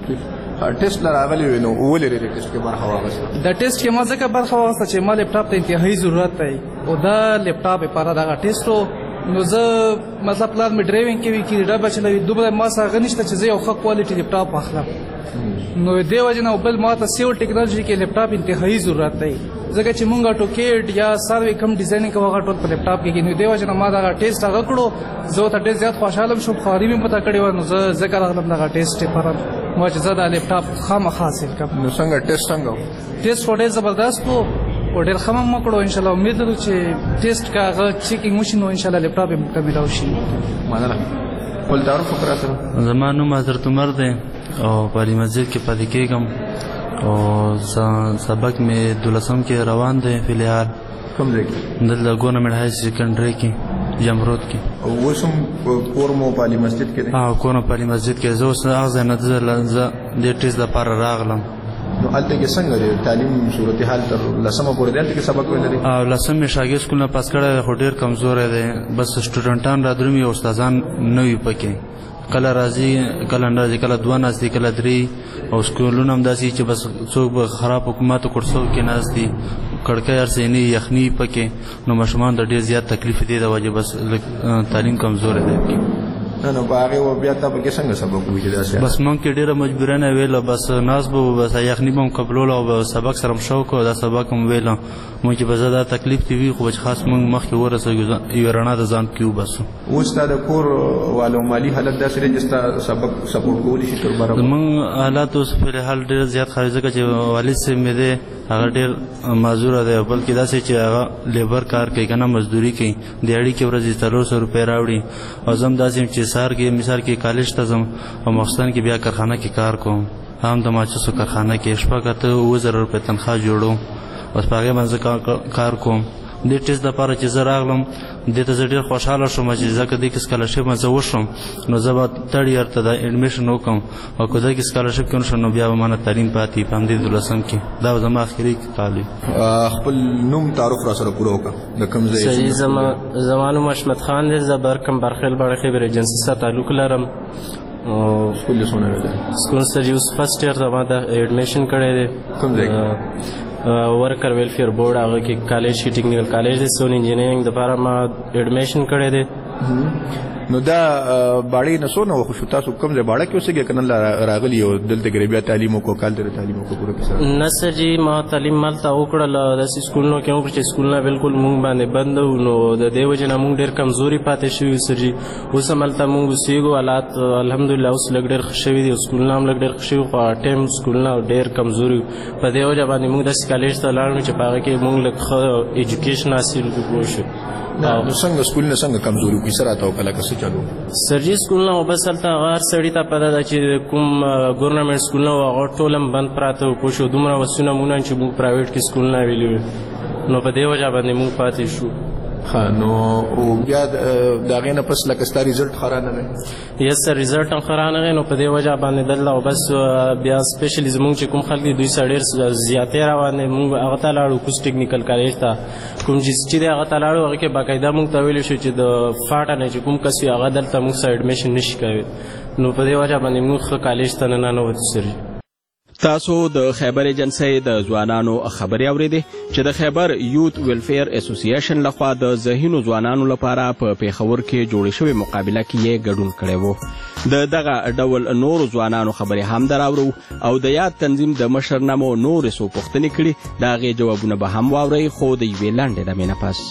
S: ټیسټ راغلی وي نو ولې د ټیسټ کې برخه واخیسته؟
V: د ټیسټ کې ما ځکه برخه واخیسته چې ما لیپټاپ ته انتهایي ضرورت دی او دا لیپټاپ لپاره دغه ټیسټ نو زه مطلب پلان مې ډرایوینګ کوي کیریډا به چلوي دومره ما سره هغه نشته چې زه یو ښه کوالټي لیپټاپ واخلم. نو دې وجې نه بل ما ته سیول ټیکنالوژي کې لیپټاپ انتهایي ضرورت دی ځکه چې مونږ ټوکیټ یا سروې کم ډیزاینینګ کوو هغه ټول په لیپټاپ کې نو دې وجې نه ما دغه ټیسټ هغه کړو. زه ورته ډېر زیات خوشحاله شوم. خواري مې پته کړې وه نو زه ځکه راغلم دغه ټیسټ لپاره ما چې زه دا لیپټاپ خامخا حاصل کړم.
S: نو څنګه ټیسټ څنګه و؟
V: ټیسټ خو ډېر زبردست و او ډېر ښه مې وکړو. انشاءالله امید لرو چې ټیسټ که هغه چیکینګ وشي نو انشاءالله لیپټاپ یې موږ ته میلاو شي.
S: مننه. خپل تعارف وکړه سره.
W: زما نوم حضرت عمر دی او په علي مسجد کې پاتې کېږم او سبق مې 12 کې روان دی فی الحال.
S: کوم ځای کې؟
W: دلته ګورنمنټ های سیکنډري کې. جمرود کې.
S: اوس هم کور مو په علي مسجد کې دی؟
W: کور مو په علي مسجد کې. زه اوس هغه ځای نه زه د ټیسټ لپاره راغلم.
S: نو هلته کې څنګه دی تعلیم صورتحال تر 10مه پورې دی هلته کې سبق ویل دي؟
W: 10مې شاګرد سکول نه پاس کړی خو ډېر کمزوری دی. بس سټوډنټان را درومي او استادان نه وي پکې. کله راځي کله 2 ناست دي کله 3 او سکولونه هم داسې چې بس څوک به خراب حکومت کورسو کې ناست دي کړکۍ هرڅه نه یخني پکې. نو ماشومان د ډېر زیات تکلیف دی د وجه بس تعلیم کمزوری دی.
S: نو په هغې بیا تا پکې څنګه سبق ووي چې داسې
W: بس موږ کې ډېره مجبورانه ویله بس ناست به بس یخني به هم قبلوله او سبق سره هم شوق او دا سبق هم ویله موږ چې به زه دا تکلیف دې وي خو به خاص موږ مخکې ورسېږو یوه رڼا د ځان کې وباسو.
S: اوس ستا د کور والو مالي حالت داسې دی چې ستا سبق سپورټ کولی شي تر برابر؟
W: زموږ حالات اوس فلحال ډېر زیات خراب ځکه چې والد صاحب مې دی هغه ډېر معذوره دی بلکې داسې چې هغه لیبر کار کوي که نه مزدوري کوي دیاړي کې ورځې 400 روپۍ راوړي او زه هم داسې چې سهار کې مثال کې کالج ته ځم او ماخوستن کې بیا کارخانه کې کار کوم هم د ماچسو کارخانه کې 7,000 روپۍ تنخواه جوړو بس په هغې باندې کار کوم. دې ټیسټ دپاره چې زه راغلم دې ته زه ډېر خوشحاله شوم چې ځکه دې کې سکالرشپ زه وشم نو زه به 3rd year ته د اډمیشن وکړم او که دې کې سکالرشپ کې ونشم نو بیا به مانه تعلیم پاتې په همدې 12م کې دا به زما اخري تعلیم.
S: خپل نوم تعارف را سره پوره وکړه د کوم ځای؟
C: صحیح زما نوم حشمت خان دی. زه برکم برخیل بړه خیبر ایجنسي سره تعلق لرم.
S: سکول یې څومره ویلی؟
C: سکول سر اوس 1st year ته ما د اډمیشن کړی دی.
S: کوم ځای کې؟
C: ورکر ویلفیر بورډ هغه کې کالج کې ټیکنیکل کالج دی سیول انجینرینګ دپاره ما اډمیشن کړی دی.
S: نو دا باړې نه څونه وخت شو تاسو کوم ځای باړه کې اوسېږئ که نه راغلي او دلته کې بیا تعلیم وکړو کال ته تعلیم وکړو پوره کیسه؟
C: نه سر جي ما تعلیم هلته وکړل داسې سکولونو کې وکړو چې سکولونه بالکل مونږ باندې بند وو نو د دې وجې نه مونږ ډېر کمزوري پاتې شوي سر جي. اوس هم هلته مونږ اوسېږو حالات الحمدلله اوس لږ ډېر ښه شوي دي سکولونه هم لږ ډېر ښه شوي خو ټایم سکولونه ډېر کمزوري وو په دې وجه باندې مونږ داسې کالج ته لاړو چې په هغه کې مونږ لږ ښه ایجوکیشن حاصل کړو شو.
S: نو څنګه سکولونه څنګه کمزوري وو کیسه راته وکړه لکه څه چلو؟
C: سرجي سکولونه خو بس هلته هغه هر سړي ته پته ده چې کوم ګورنمنټ سکولونه وو هغه ټول هم بند پراته وو پوه شو دومره وسونه مونږ چې موږ پرایویټ کې سکولونه ویلي وو نو په دې وجه باندې موږ پاتې شو.
S: نو بیا د هغې نه پس لکه ستا ریزلټ ښه رانغی؟
C: یس سر ریزلټ هم ښه رانغی نو په دې وجه باندې دلته او بس بیا سپیشلي زموږ چې کوم خلک دي دوی سره ډېر زیاتې راوانې موږ هغه ته لاړو کوز ټیکنیکل کالج ته کوم چې دی هغه ته لاړو هغه کې باقاعده موږ ته ویلي شو چې د فاټه نه چې کوم کس وي هغه دلته موږ سره اډمیشن نشي کوي نو په دې وجه باندې موږ ښه کالج ته ننوتو سر.
R: تاسو د خیبر ایجنسۍ د ځوانانو خبرې اورېدې چې د خیبر یوت ویلفیر اسوسییشن لخوا د ذهینو ځوانانو لپاره په پیښور کې جوړې شوې مقابله کې یې ګډون کړی و. د دغه ډول نورو ځوانانو خبرې هم دراورو او د یاد تنظیم د مشر نه مو نورې څو پوښتنې کړي د هغې جوابونه به هم واورئ خو د یوې لنډې دمې نه پس.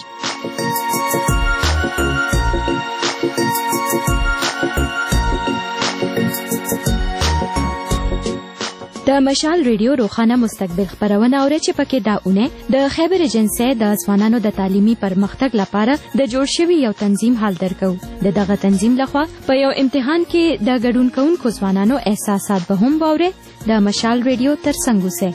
T: د مشال ریډیو روخانه مستقبل خبرونه اوري چې پکې دا اونې د خیبر ایجنسۍ د ځوانانو د تعلیمي پرمختګ لپاره د جوړ شوي یو تنظیم حال درکو. دغه تنظیم لخوا په یو امتحان کې د ګډون کوونکو ځوانانو احساسات به هم واوري. د مشال ریډیو ترڅنګ اوسئ.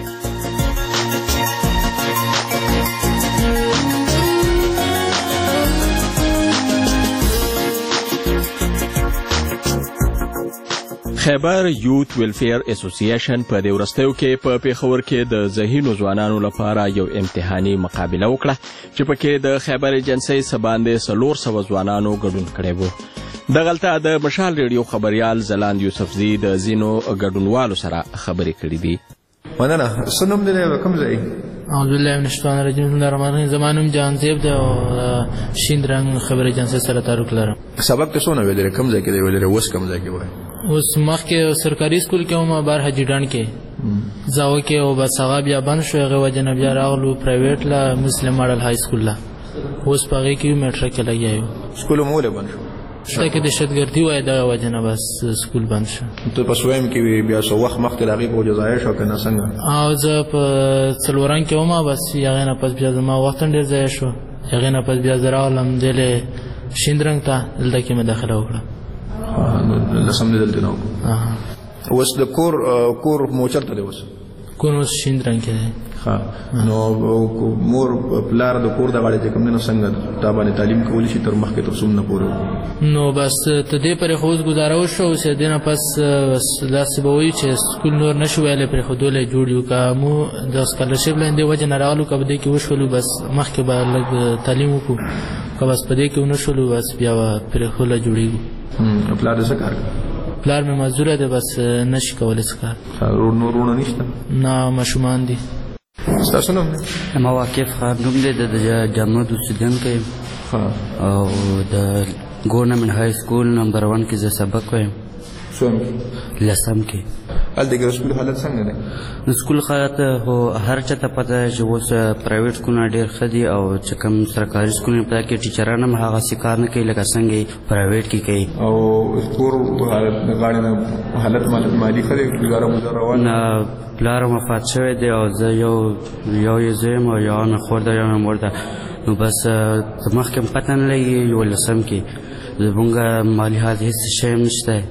R: خیبر یوت ویلفیر اسوسییشن په دې وروستیو کې په پیښور کې د ذهینو ځوانانو لپاره یو امتحاني مقابله وکړه چې پکې د خیبر ایجنسۍ څخه باندې 400 ځوانانو ګډون کړی و. دغلته د مشال ریډیو خبریال زلاند یوسفزي د ځینو ګډونوالو سره خبرې کړې دي.
S: مننه. څه نوم دی کوم ځای؟
E: اعوذ بالله من الشیطان الرجیم. بسم الله الرحمن الرحیم. زما نوم جهانزیب دی او شین رنګ خبر ایجنسۍ سره تعلق لرم.
S: سبق ته څونه ویلې کوم ځای کې دی ویلې اوس کوم ځای کې وای؟
E: اوس مخکې سرکاري سکول کې وم بار حاجي ډنډ کې زاوه کې او بس هغه بیا بند شو هغه وجه نه بیا راغلو پرایویټ لا مسلم ماډل های سکول لا اوس په هغې کې میټرک کې لګیا یو.
S: سکول مو ولې بند شو؟
E: شته کې دهشتګردي وای دغه وجه نه بس سکول بند شو.
S: ته په سویم کې بیا څو وخت مخکې د هغې په وجه ضایع شو که نه څنګه؟
E: او زه په څلورنګ کې وم بس هغې نه پس بیا زما وخت هم ډېر ضایع شو. هغې نه پس بیا زه راغلم دلې شیندرنګ ته دلته کې مې داخله وکړه.
S: لسم دې دلته نه اوس د کور مو چېرته دی اوس؟
E: کور اوس شیندرنګ کې دی.
S: نو مور پلار د کور د غاړې چې کوم نه څنګه دا باندې تعلیم کولی شي تر مخکې تر څومره پورې
E: نو بس ته دې پر خوځ گزارو شو چې دنه پس داسې به وي چې سکول نور نشو ویلې پر خودله جوړیو کومو د سکالرشپ لاندې وجه نه راغلو کبه کې وشولو بس مخکې به لږ تعلیم وکړو که بس پدې کې ونشولو بس بیا پر خوله جوړیږي
S: پلار څه کار
E: پلار مې مزدور دی بس نشي کولای څه کار
S: نورونه نشته
E: نه ماشومان دي
S: تاسو نوم
B: ما واقف خان نوم دی د جامعه د سټوډنټ او د ګورنمنت های سکول نمبر 1 کې زه سبق وایم لسم کې
S: ال دغه سکول حالت څنګه ده
B: نو سکول حالت هو هر چا ته پته چې اوس پرایویټ سکولونه ډېر ښه دي او چې کوم سرکاري سکولونه په کې ټیچران هم هغه کار نه کوي لکه څنګه پرایویټ کې کوي
S: او سکول غاړه حالت مالی خره ګزاره روان
B: پلار وفات شوی دی او زه یو زم او یو نه خور دا یو نه مرده نو بس مخکې پته نه لګي یو لسم کې زمونږ مالی حالت هیڅ شی نشته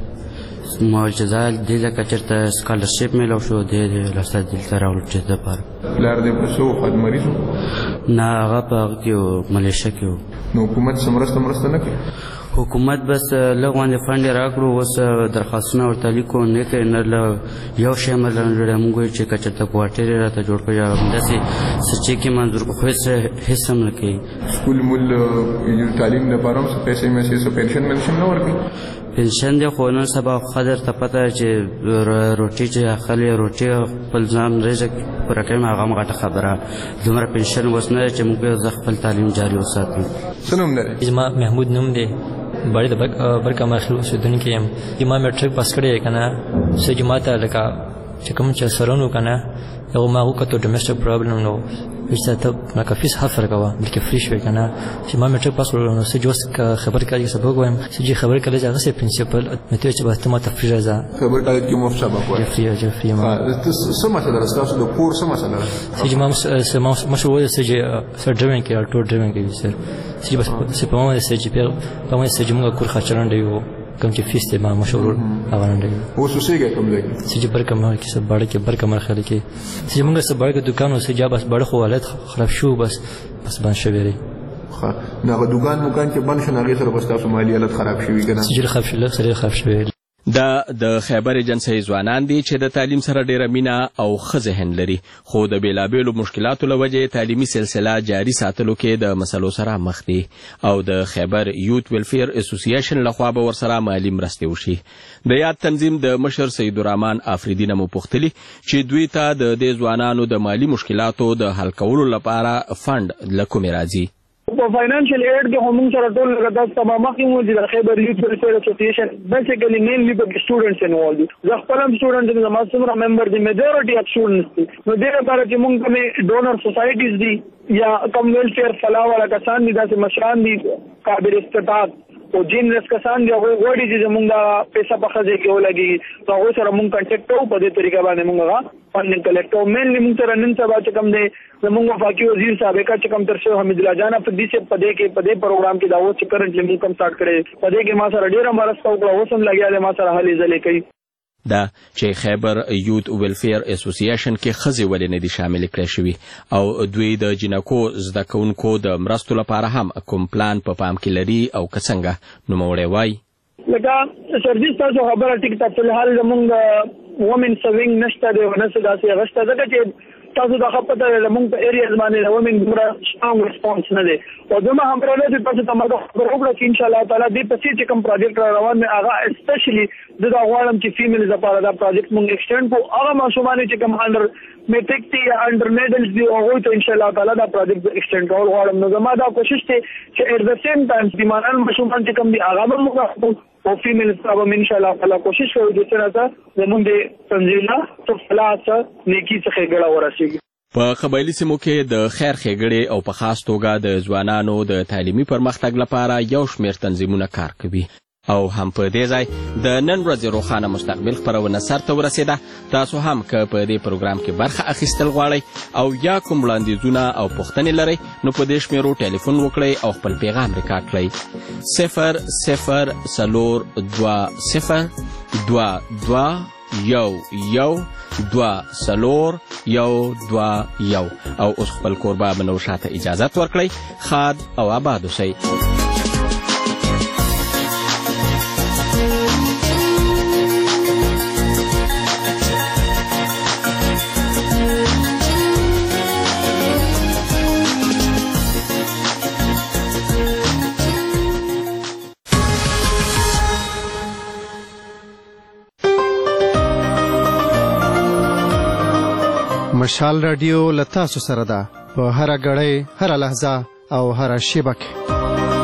B: معجزه دې لکه چېرته سکالرشپ میلاو شو دې لاسته دلته راوړل چې دپاره
S: پلار دې په څه وخت مریض و
B: نه هغه په هغه کې ملیشه کې و
S: نو حکومت څه مرسته نه کوي
B: حکومت بس لږ غوندې فنډ یې راکړو اوس درخواستونه ورته لیکو نه کوي نه یو شی مې لنډړی موږ وایو چې که چېرته کوارټر یې راته جوړ کړي یا همداسې څه چې کې منظور کړو خو هېڅ هم نه کوي
S: سکول مول تعلیم لپاره هم څه پیسې میسې څه پنشن نه ورکوي
B: پنشن دی خو نن سبا خو درته پته چې روټي چې اخلي روټي خپل ځان رزق پوره کوي هغه هم غټه خبره دومره پنشن اوس نه چې موږ زه خپل تعلیم جاري وساتو
S: څه نوم لري
J: زما محمود نوم دی بړی د برکه ماخلو اوسېدونکی یم زما میټرک پاس کړی دی که نه څه جما ته لکه چې کوم چې سرون و که نه هغه ما وکتو ډومېسټک پرابلم نو ویسته ته لکه فیس حف ورکوه بلکې فری شوې که نه چې ما میټرک پاس کړلو نو څه جوس خبر کالج کې سبق وایم څه جي خبر کالج هغه سې پرنسپل مې ته چې بس ته ما ته فری راځه
S: خبر کالج کې مفت سبق وایم
B: فری ما
S: څه مسله ده ستاسو د کور څه مسله ده
J: چې ما مشهور وایي چې سر ډرایوینګ کې الټو ډرایوینګ کوي سر چې بس چې په ما چې په ما چې موږ کور خاطران دی کوم چې فیس دی ما مشهور هغه نه دی
S: اوس اوسېږي کوم ځای
J: چې برکمه کې څه باړه کې برکمه خلک کې چې موږ څه باړه دکان اوسې جا بس باړه خو حالت خراب شو بس بند شوی دی
S: نو هغه دکان چې بند شو هغې سره بس تاسو مالي حالت خراب شوي که نه
J: چې خراب شوي لږ سره خراب شوی
R: دا د خیبر ایجنسۍ ځوانان دي چې د تعلیم سره ډیره مینه او ښه ذهن لري خو د بیلابیلو مشکلاتو له وجې تعلیمي سلسله جاري ساتلو کې د مسلو سره مخ دي او د خیبر یوت ویلفیر اسوسییشن لخوا به ورسره مالي مرستې وشي د یاد تنظیم د مشر سیدالرحمن آفریدي نه مو پوښتلي چې دوی ته د دې ځوانانو د مالي مشکلاتو د حل کولو لپاره فنډ له کومې راځي
P: په فاینانشل ایډ کې هم سره ټول لګا تمامه کوم د خیبر یوت ویلفیر اسوسییشن بیسیکلی مینلی په سټوډنټس انوالو دي زه خپل هم سټوډنټ یم زما څومره ممبر دي میجورټي اف سټوډنټس دي نو دې لپاره چې موږ کومې ډونر سوسایټیز دي یا کم ویلفیر فلاح والا کسان دي داسې مشران دي قابل استطاعت او جینرس کسان دی هغه وړي چې موږ پیسې په خځه کې ولګي نو هغه سره موږ کانټیکټ کوو په دې طریقه باندې موږ فنډینګ کلیکټ کوو مینلی موږ سره نن سبا چې کوم دی زموږ وفاقي وزیر صاحب کا چې کوم تر شو حمید الله جان په دې پروګرام کې دا و چې کرنټلی موږ کوم سٹارټ کړی په دې کې ما سره ډیره مرسته وکړه اوس هم لګیا دی ما سره هلې ځلې کوي
R: دا چې خیبر یوت ویلفیر اسوسییشن کې ښځې ولې نه دي شاملې کړای شوي او دوی د جنکو زده کوونکو د مرستو لپاره هم کوم پلان په پام کې لري او که څنګه نوموړی وایي
P: لکه سرجي ستاسو خبره ټیک ده فلحال زمونږ وومن سوینګ نشته دی ونه څه داسې هغه شته ځکه چې تاسو دا خپته زمونږ په ایریاز باندې د وومن دومره سټرونګ ریسپانس نه دی او زما همکار دی تاسو ته مرګ خبر وکړه چې انشاءالله تعالی دې پسې چې کوم پروجیکټ را روان دی هغه اسپیشلی دا غواړم چې فیمیلز لپاره دا پروجیکټ مونږ ایکسټند کو هغه ماشومان چې کوم انډر میټرک دي انډر میډلز دي هغه ته انشاءالله تعالی دا پروجیکټ ایکسټند کول غواړم نو زما دا کوشش دی چې ایٹ د سیم ټایم چې مانن ماشومان چې کوم دي هغه به موږ او فیمیلز ته به انشاءالله تعالی کوشش کوو چې څنګه زموږ د تنظیمنا څخه فلاح نیکی څخه ګړه ورسیږي
R: په قبایلي سیمو کې د خیر ښېګړې او په خاص توګه د ځوانانو د تعلیمي پرمختګ لپاره یو شمېر تنظیمونه کار کوي او هم په دې ځای د نن ورځې روښانه مستقبل خپرونه سرته ورسېده تاسو هم که په دې پروګرام کې برخه اخیستل غواړئ او یا کوم وړاندیزونه او پوښتنې لرئ نو په دې شمېرو ټلیفون وکړئ او خپل پیغام ریکارډ کړئ 00 4 20 22 او اوس خپل کوربه بنور شاه ته اجازت ورکړئ. ښاد او آباد اوسئ.
F: مشال رادیو له تاسو سره ده په هره ګړۍ، هره لحظه او هره شیبه کې.